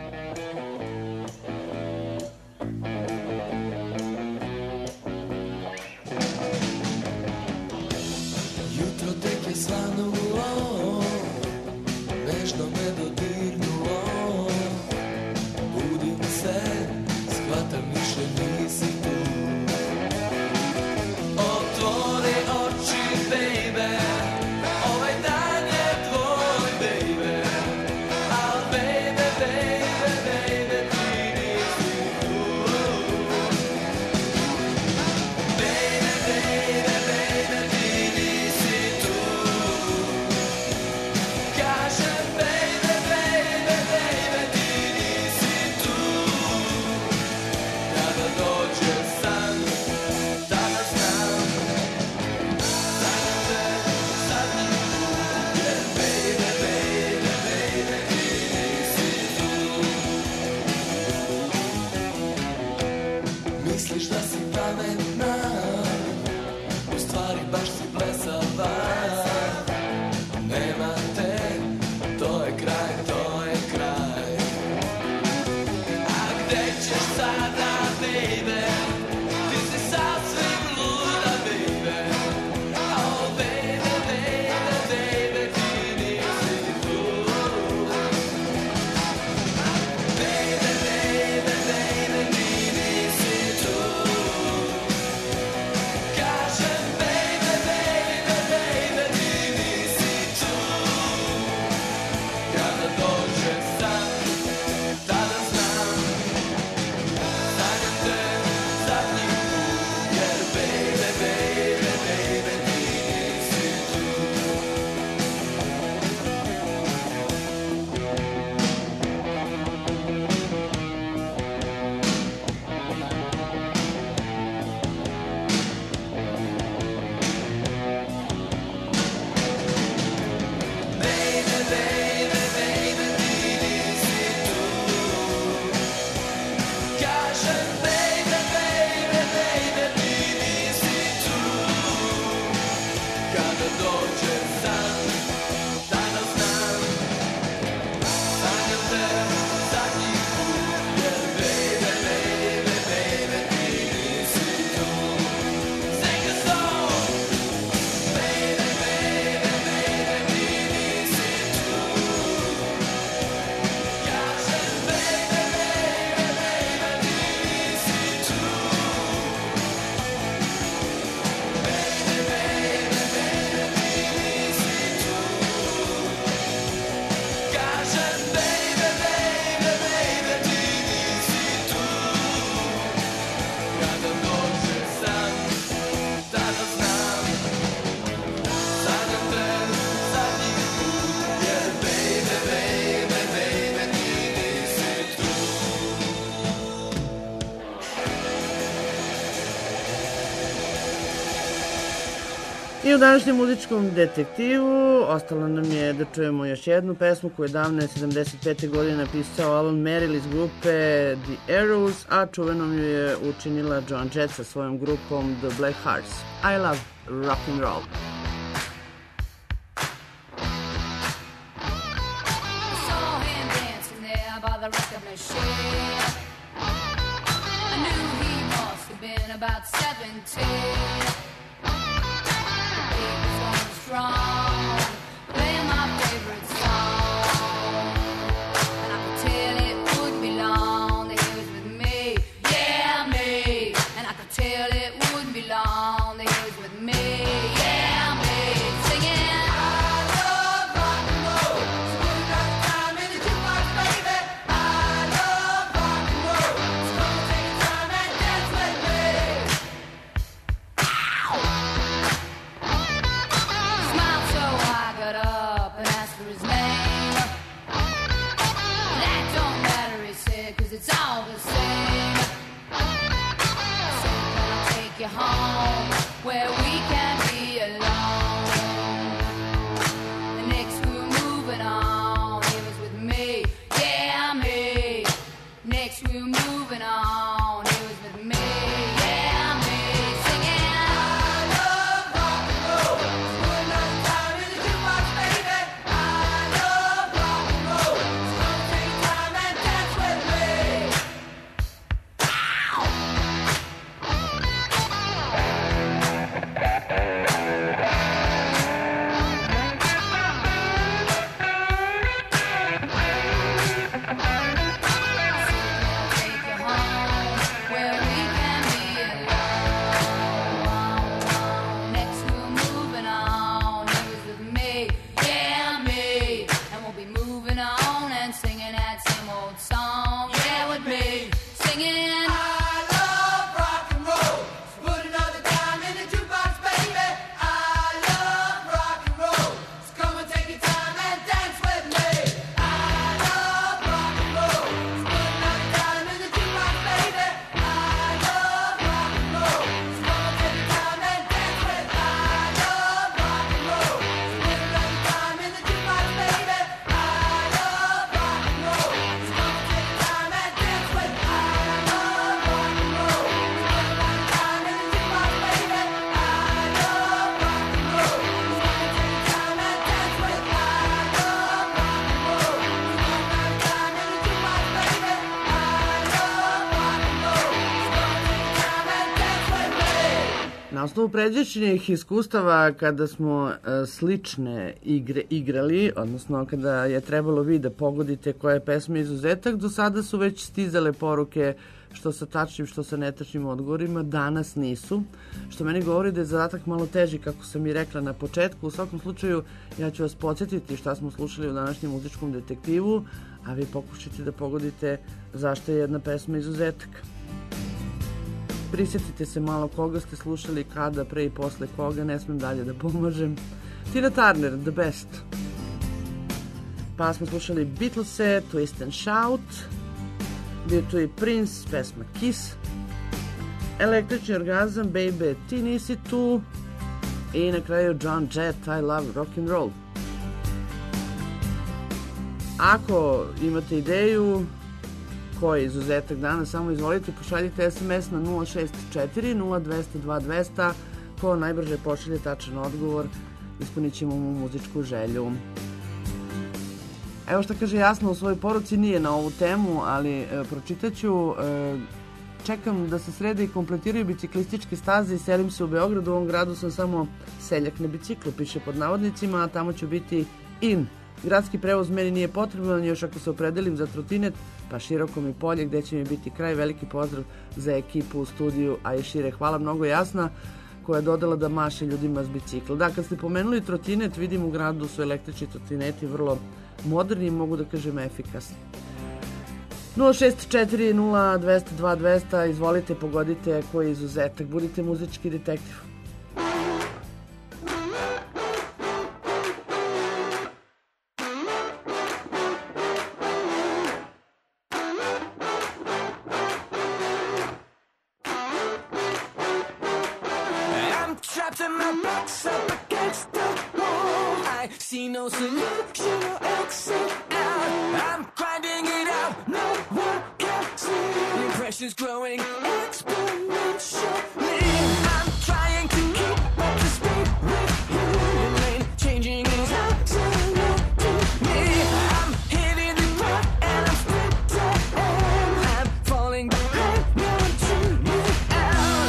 Jutro tek je svanulo, nežno me dodirnulo. Budim se, shvatam više nisi tu. Otvori oči, baby, ovaj dan je tvoj, baby. Al baby, baby, baby, ti nisi tu. Baby, baby, baby, ti nisi tu. Kažem, baby, baby, baby, ti nisi tu. Kada dođe san, tada znam. Sanjam te zadnji put, jer baby, baby, baby, ti nisi tu. Misliš da si pametna, u stvari baš si blesava. Nema te, to je kraj, to je kraj. A gde ćeš sada, baby? Ti si sasvim luda, baby. Oh, baby, baby, baby, ti nisi tu. Baby, baby, baby, ti nisi tu. Kažem, baby, baby, baby, ti nisi tu. Kada dođe san, tada znam. Sanjam te zadnji put, jer baby, baby, baby, ti nisi tu. Baby, baby, baby, ti nisi tu. Kažem, baby, baby, baby, ti nisi tu. Kada dođe san, tada znam. Sanjam te zadnji put, jer baby, baby, baby, ti nisi tu. Sing a song. Baby, baby, baby, ti nisi tu. Kažem, baby, baby, baby, ti nisi tu. Baby, baby, baby, ti nisi tu. Kažem, baby, baby, baby, ti nisi tu. Kada dođe san, tada znam. Sanjam te zadnji put, jer baby, baby, baby, ti nisi tu. I u današnjem muzičkom detektivu ostalo nam je da čujemo još jednu pesmu koju je davne 75. godine napisao Alan Merrill iz grupe The Arrows, a čuvenom ju je učinila Joan Jett sa svojom grupom The Black Hearts. I love rock and roll. Saw him dancing there by the record machine. I knew he must have been about 17. He was going strong, playing my favorite song. And I could tell it wouldn't be long that he was with me. Yeah, me. And I could tell it wouldn't be long that he was with me. Yeah, me. Singing, I love rock and roll. So you got time in the jukebox, baby. I love rock and roll. So come take your time and dance with me. Ow! osnovu pređašnjih iskustava kada smo slične igre igrali, odnosno kada je trebalo vi da pogodite koja je pesma izuzetak, do sada su već stizale poruke što sa tačnim, što sa netačnim odgovorima, danas nisu, što meni govori da je zadatak malo teži, kako sam i rekla na početku. U svakom slučaju, ja ću vas podsjetiti šta smo slušali u današnjem muzičkom detektivu, a vi pokušajte da pogodite zašto je jedna pesma izuzetak. Prisjetite se malo koga ste slušali, kada, pre i posle koga, ne smem dalje da pomažem. Tina Turner, The Best. Pa smo slušali Beatlese, Twist and Shout, bio tu i Prince, pesma Kiss, Električni orgazam, Baby, ti nisi tu, i na kraju John Jett, I Love Rock'n'Roll. Ako imate ideju koji je izuzetak danas, samo izvolite, pošaljite SMS na 064 0200 2200, ko najbrže pošalje tačan odgovor, ispunit ćemo mu muzičku želju. Evo šta kaže Jasna u svojoj poruci, nije na ovu temu, ali pročitaću. Čekam da se srede i kompletiraju biciklističke staze i selim se u Beogradu. U ovom gradu sam samo seljak na biciklu, piše pod navodnicima, a tamo ću biti in. Gradski prevoz meni nije potreban, još ako se opredelim za trotinet, pa široko mi polje gde će mi biti kraj. Veliki pozdrav za ekipu u studiju, a i šire. Hvala mnogo Jasna, koja je dodala da maše ljudima s bicikla. Da, kad ste pomenuli trotinet, vidim u gradu su električni trotineti vrlo moderni i mogu da kažem efikasni. 064 0200 2200, izvolite, pogodite koji je izuzetak, budite muzički detektiv. I'm trapped in my box up against the wall. I see no solution or exit out. I'm grinding it out, no one can see. The pressure's growing exponentially. I'm trying to keep up to speed with you. Your lane changing is absolute to me. I'm hitting the ground and I'm sprinting. I'm falling behind, no one tuning me out.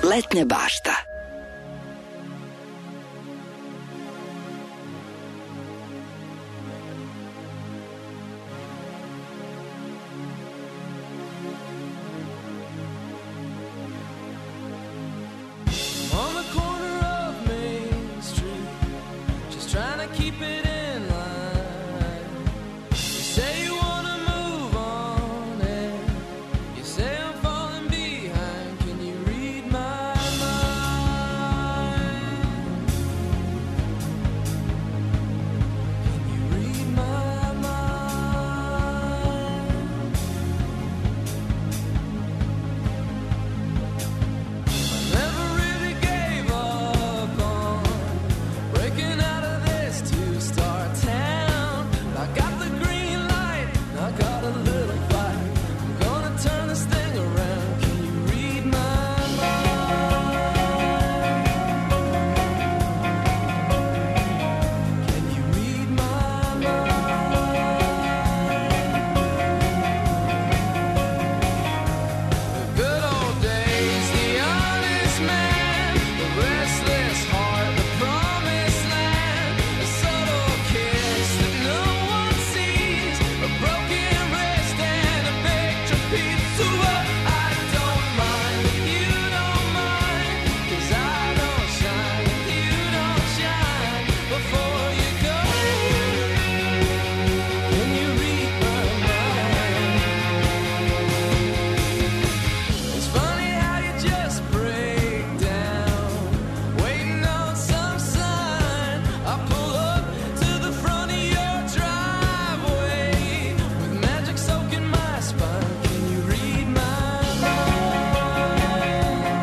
Letnja bašta. On the corner of Main Street, just trying to keep it in line. You say you wanna move on, and you say I'm falling behind. Can you read my mind? Can you read my mind? Never really gave up on breaking out of this two-star town. I got the green light, I got a little fight. I'm gonna turn this thing around. Can you read my mind? Can you read my mind? The good old days, the honest man, the restless heart, the promised land, a subtle kiss that no one sees, a broken wrist and a big trapeze. So I don't mind if you don't mind, 'cause I don't shine if you don't shine. Before you go, can you read my mind? It's funny how you just break down, waiting on some sign. I pull up to the front of your driveway with magic soaking my spine. Can you read my mind?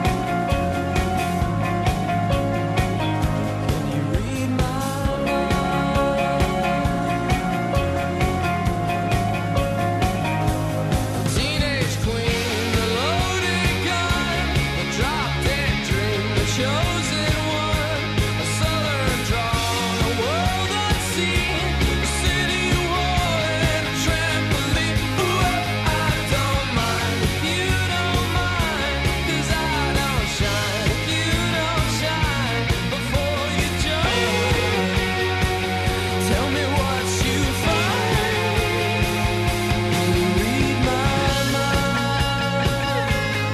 Can you read my mind? Teenage queen, the loaded gun, the drop-dead dream, the chosen one, a southern drawn, a world unseen, a city wall and a trampoline. Ooh, I don't mind if you don't mind, 'cause I don't shine if you don't shine. Before you jump, tell me what you find. Can you read my mind?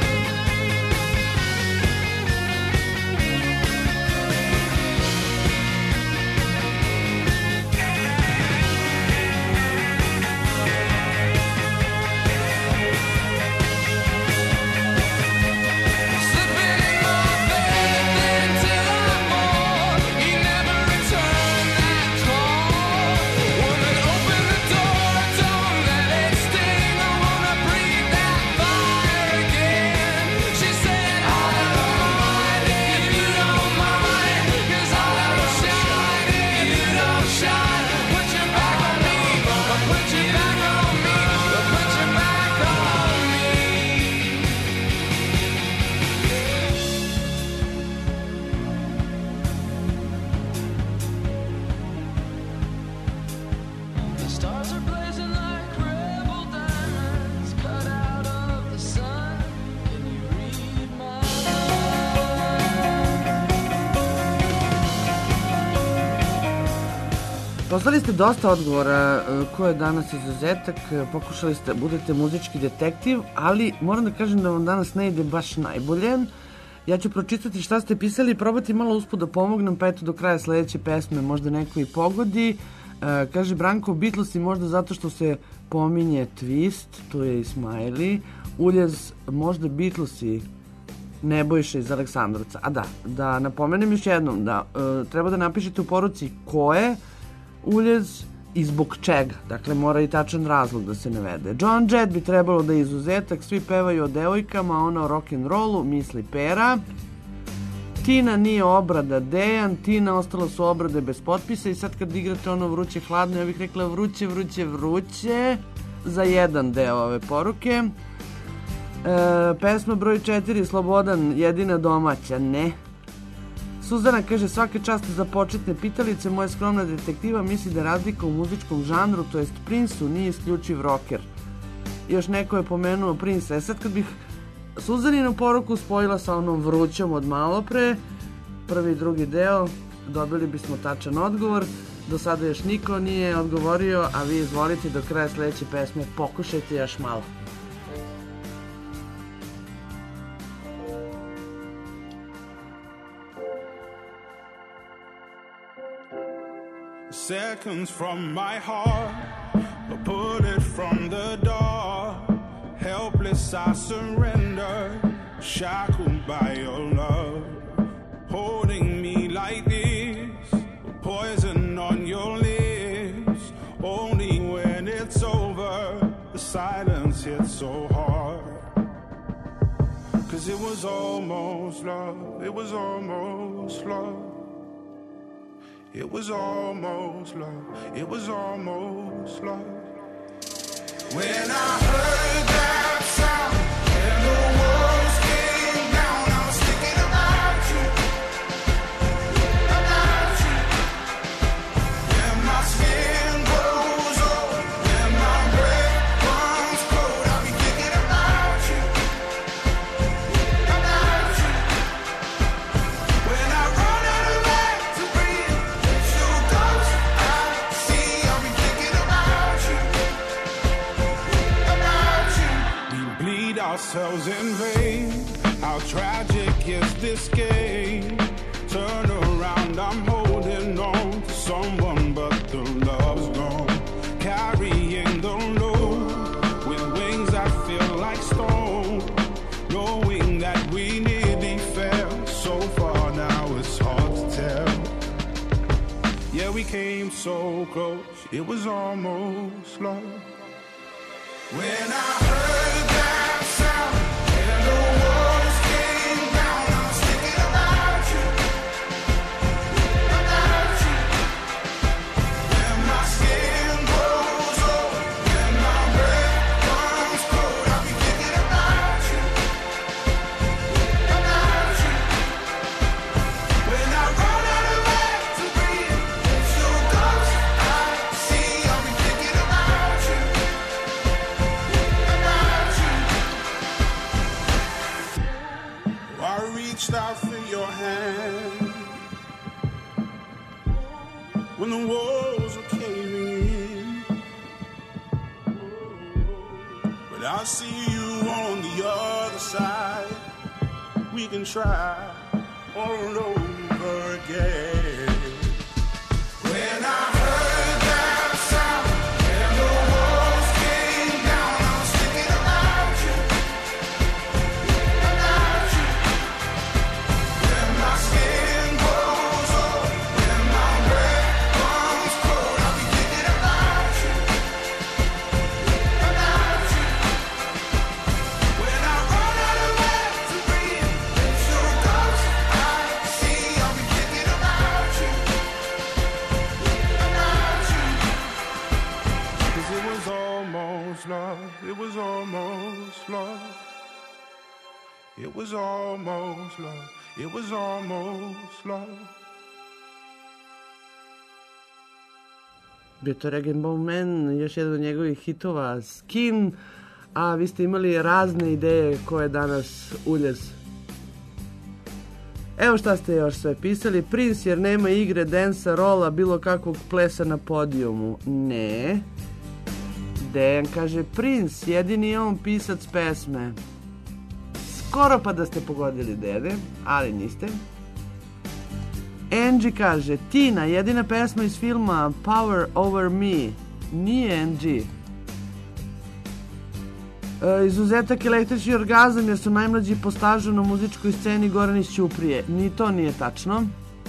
Slipping in my bed, then till I'm more. He never returned that call. Woman, open the door, don't let it sting. I wanna breathe that fire again. She said, I don't mind if you don't mind, 'cause I don't shine if you don't shine. Put your back on me, put your back on me, put your back on me. The stars are blazing like rebel diamonds cut out of the sun. Can you read my Poslali ste dosta odgovora ko je danas izuzetak, pokušali ste da budete muzički detektiv, ali moram da kažem da vam danas ne ide baš najbolje. Ja ću pročitati šta ste pisali i probati malo usput da pomognem, pa eto do kraja sledeće pesme možda neko i pogodi. Kaže Branko, Beatlesi možda zato što se pominje Twist, tu je i Smiley, Uljez možda Beatlesi, Nebojša iz Aleksandrovca. A da napomenem još jednom da treba da napišete u poruci ko je Uljez i zbog čega. Dakle, mora i tačan razlog da se navede. John Jett bi trebalo da je izuzetak, svi pevaju o devojkama, ona o rock'n'rollu, misli Pera. Tina nije obrada Dejan, Tina ostalo su obrade bez potpisa i sad kad igrate ono vruće hladno, ja bih rekla vruće, vruće, vruće za jedan deo ove poruke. Pesma broj 4, Slobodan, jedina domaća, ne. Suzana kaže, svaka čast za početne pitalice, moja skromna detektiva misli da razlika u muzičkom žanru, to jest Prince-u, nije isključiv rocker. Još neko je pomenuo Prince. Sad kad bih Suzaninu poruku spojila sa onom vrućom od malo pre, prvi i drugi deo, dobili bismo tačan odgovor. Do sada još niko nije odgovorio, a vi izvolite do kraja sledeće pesme, pokušajte još malo. Seconds from my heart, I put it from the door. Helpless I surrender, shackled by your love. Holding me like this, poison on your lips. Only when it's over, the silence hits so hard. 'Cause it was almost love, it was almost love. It was almost love, it was almost love. When I heard that sound and the walls came down, I was thinking about you, about you. When my skin grows old, when my breath runs cold, I'll be thinking about you, about you. When I run out of air to breathe, it's your ghost I see, I'll be thinking about you. Ourselves in vain. How tragic is this game? Turn around, I'm holding on to someone, but the love's gone. Carrying the load with wings that feel like stone. Knowing that we nearly fell so far, now it's hard to tell. Yeah, we came so close, it was almost love. When I heard that sound and the walls came down, I was thinking about you, about you. When my skin grows old, when my breath runs cold, I'll be thinking about you, about you. When I run out of air to breathe, it's your ghost I see, I'll be thinking about you. I reached out for your hand when the walls were caving in, but I see you on the other side. We can try all over again. When I heard that sound and the walls came down, I was thinking about you, about you. When my skin grows old, when my breath runs cold, I'll be thinking about you, about you. When I run out of air to breathe, it's your ghost I see, I'll be thinking about you, about you. 'Cause it was almost love, it was almost love. It was almost love, it was almost love. Bio to Regenbaum Man, još jedan od njegovih hitova, Skin, a vi ste imali razne ideje koje danas uljez. Evo šta ste još sve pisali. Prince jer nema igre, densa, rola, bilo kakvog plesa na podijumu. Ne. Dejan kaže Prince, jedini je on pisac pesme. Skoro pa da ste pogodili, dede, ali niste. Angie kaže Tina, jedina pesma iz filma Power Over Me. Nije Angie. Izuzetak električni orgazam jer su najmlađi po stažu na muzičkoj sceni Goran iz Ćuprije. Ni to nije tačno.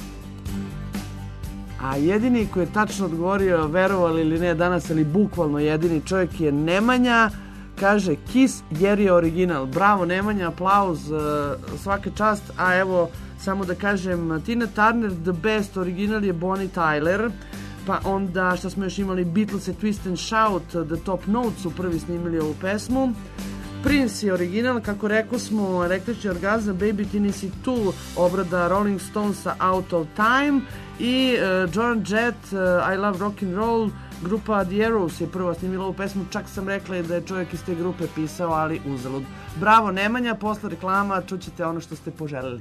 A jedini koji je tačno odgovorio, verovali ili ne danas, ali bukvalno jedini čovjek je Nemanja. Kaže Kiss jer je original. Bravo Nemanja, aplauz, svaka čast. A evo samo da kažem, Tina Turner, The Best, original je Bonnie Tyler. Pa onda što smo još imali, Beatles e Twist and Shout, The Top Notes su prvi snimili ovu pesmu. Prince je original, kako rekao smo, električni orgazam, Baby Tennessee 2, obrada Rolling Stonesa Out of Time i Joan Jett, I Love Rock and Roll, Grupa The Arrows je prvo snimila ovu pesmu, čak sam rekla i da je čovjek iz te grupe pisao, ali uzalud. Bravo Nemanja, posle reklama čućete ono što ste poželeli.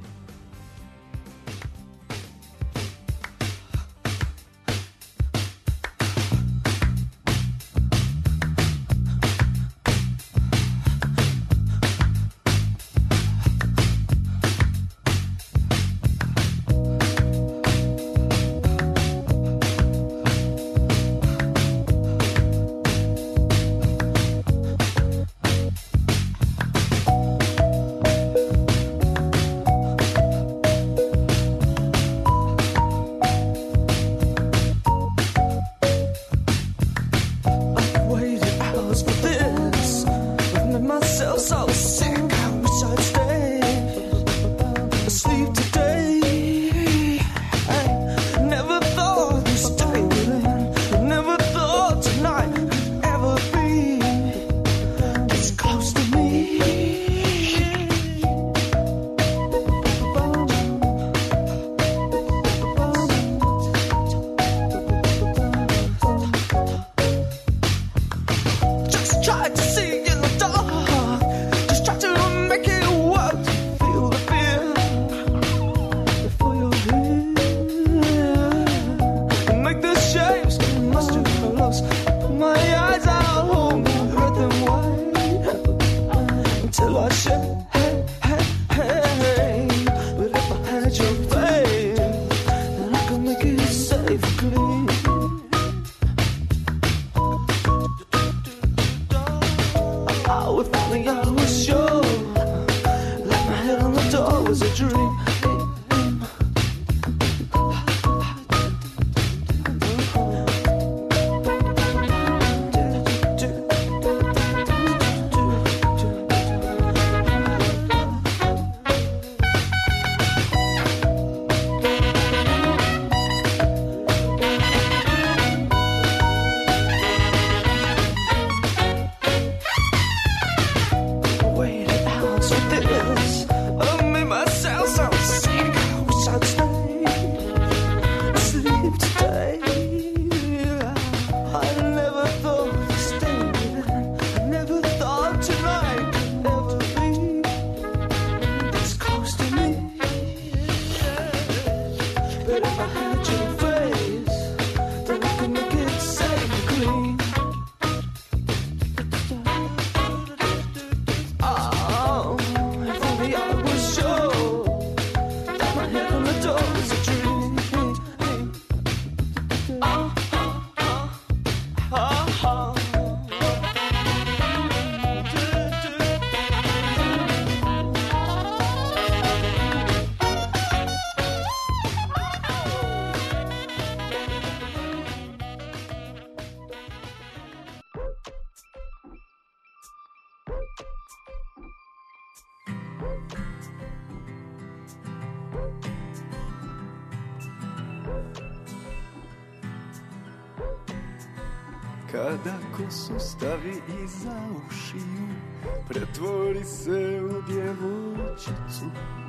Kada kosu stavi iza ušiju, pretvori se u djevojčicu.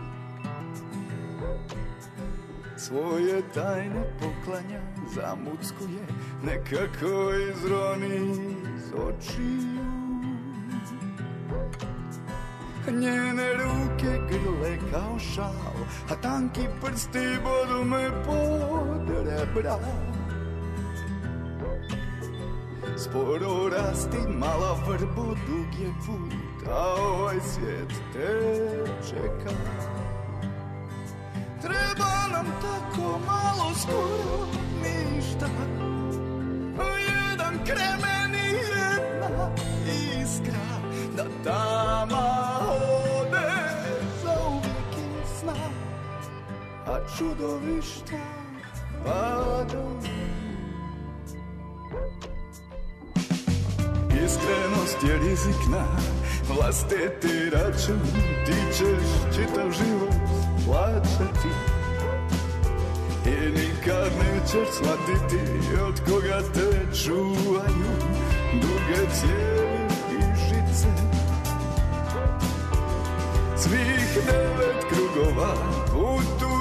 Svoje tajne poklanja, zamuckuje, nekako izroni iz očiju. Njene ruke grle kao šal, a tanki prsti bodu me pod rebra. Sporo rasti, mala vrbo, dug je put, a ovaj svijet te čeka. Treba nam tako malo, skoro ništa. Jedan kremen i jedna iskra, da tama ode zauvijek iz sna, a čudovišta padaju. Iskrenost je rizik na vlastiti račun, ti ćeš čitav život plaćati i nikad nećeš shvatiti od koga te čuvaju duge cijevi i žice. Svih 9 krugova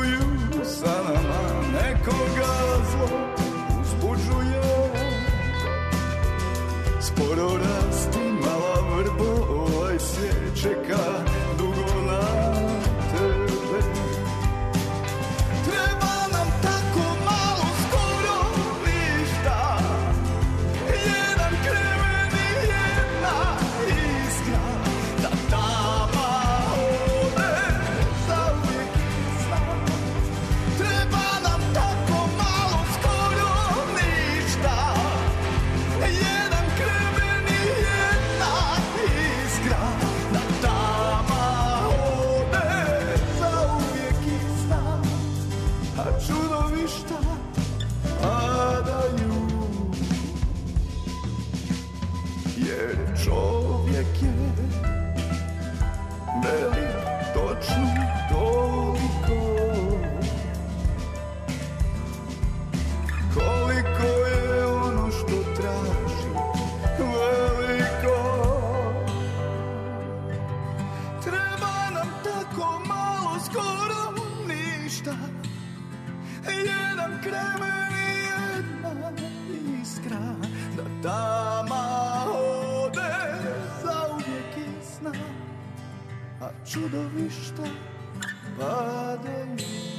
putuju sa nama, nekoga zlo uzbuđuje. sporo rasti mala vrbo, ovaj svijet čeka dugo na tebe. Treba nam tako malo, skoro ništa, jedan kreven i jedna iskra, da tama ode zauvijek izna. Treba nam tako malo, skoro ništa, jedan kreven i jedna iskra, da tama ode zauvijek izna. A čudovišta padaju, jer čovjek je velik točno toliko koliko je ono što traži veliko. Treba nam tako malo, skoro ništa, jedan kremen i jedna iskra, da tama ode zauvijek izna, a čudovišta padaju.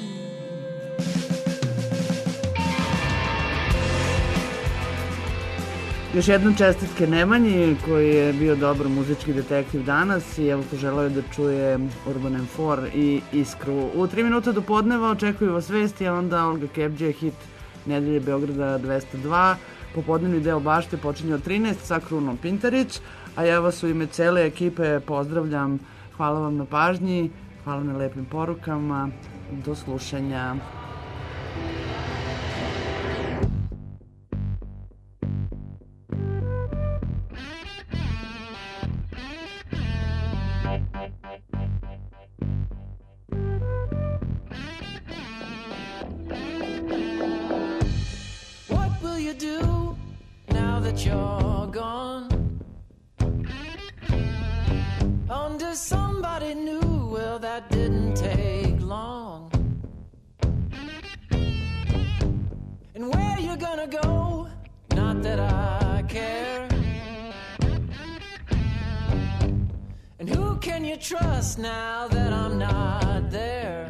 Još jednom čestitke Nemanji, koji je bio dobar muzički detektiv danas i evo poželao je da čuje Urban M4 i Iskru. U 3 minuta do podneva očekuju vas vesti, a onda Olga Kebđe, hit Nedelje Beograda 202. Popodnevni deo Bašte počinje od 13 sa Krunom Pintarić, a ja vas u ime cele ekipe pozdravljam. Hvala vam na pažnji, hvala na lepim porukama. Do slušanja. What will you do now that you're gone? Under somebody new, well, that didn't take long. And where you gonna go? Not that I care. And who can you trust now that I'm not there?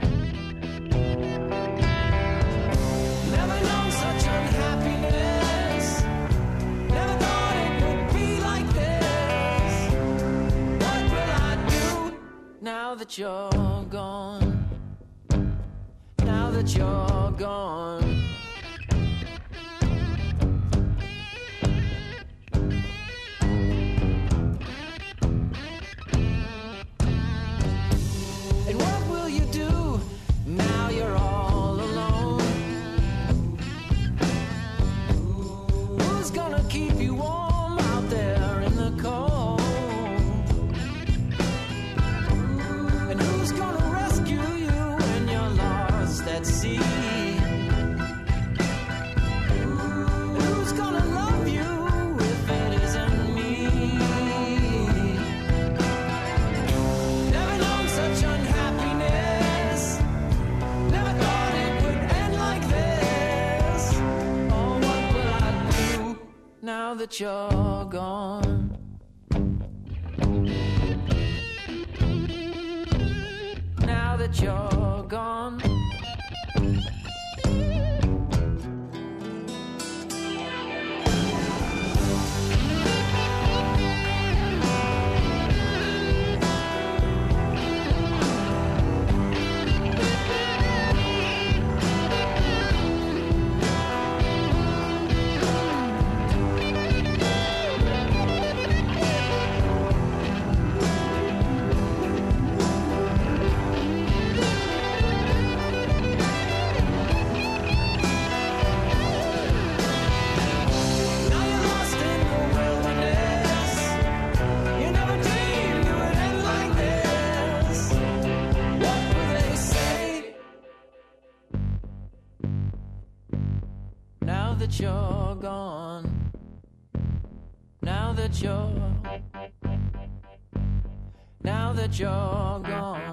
Never known such unhappiness. Never thought it would be like this. What will I do now that you're gone? Now that you're gone. And what will you do now you're all alone? Who's gonna keep you warm out there in the cold? And who's gonna rescue you when you're lost at sea? And who's gonna love you if it isn't me? Never known such unhappiness. Never thought it would end like this. Oh, what will I do now that you're gone? Now that you're gone. Now you're lost in the wilderness. You never dreamed it would end like this. What will they say now that you're gone? Now that you're gone.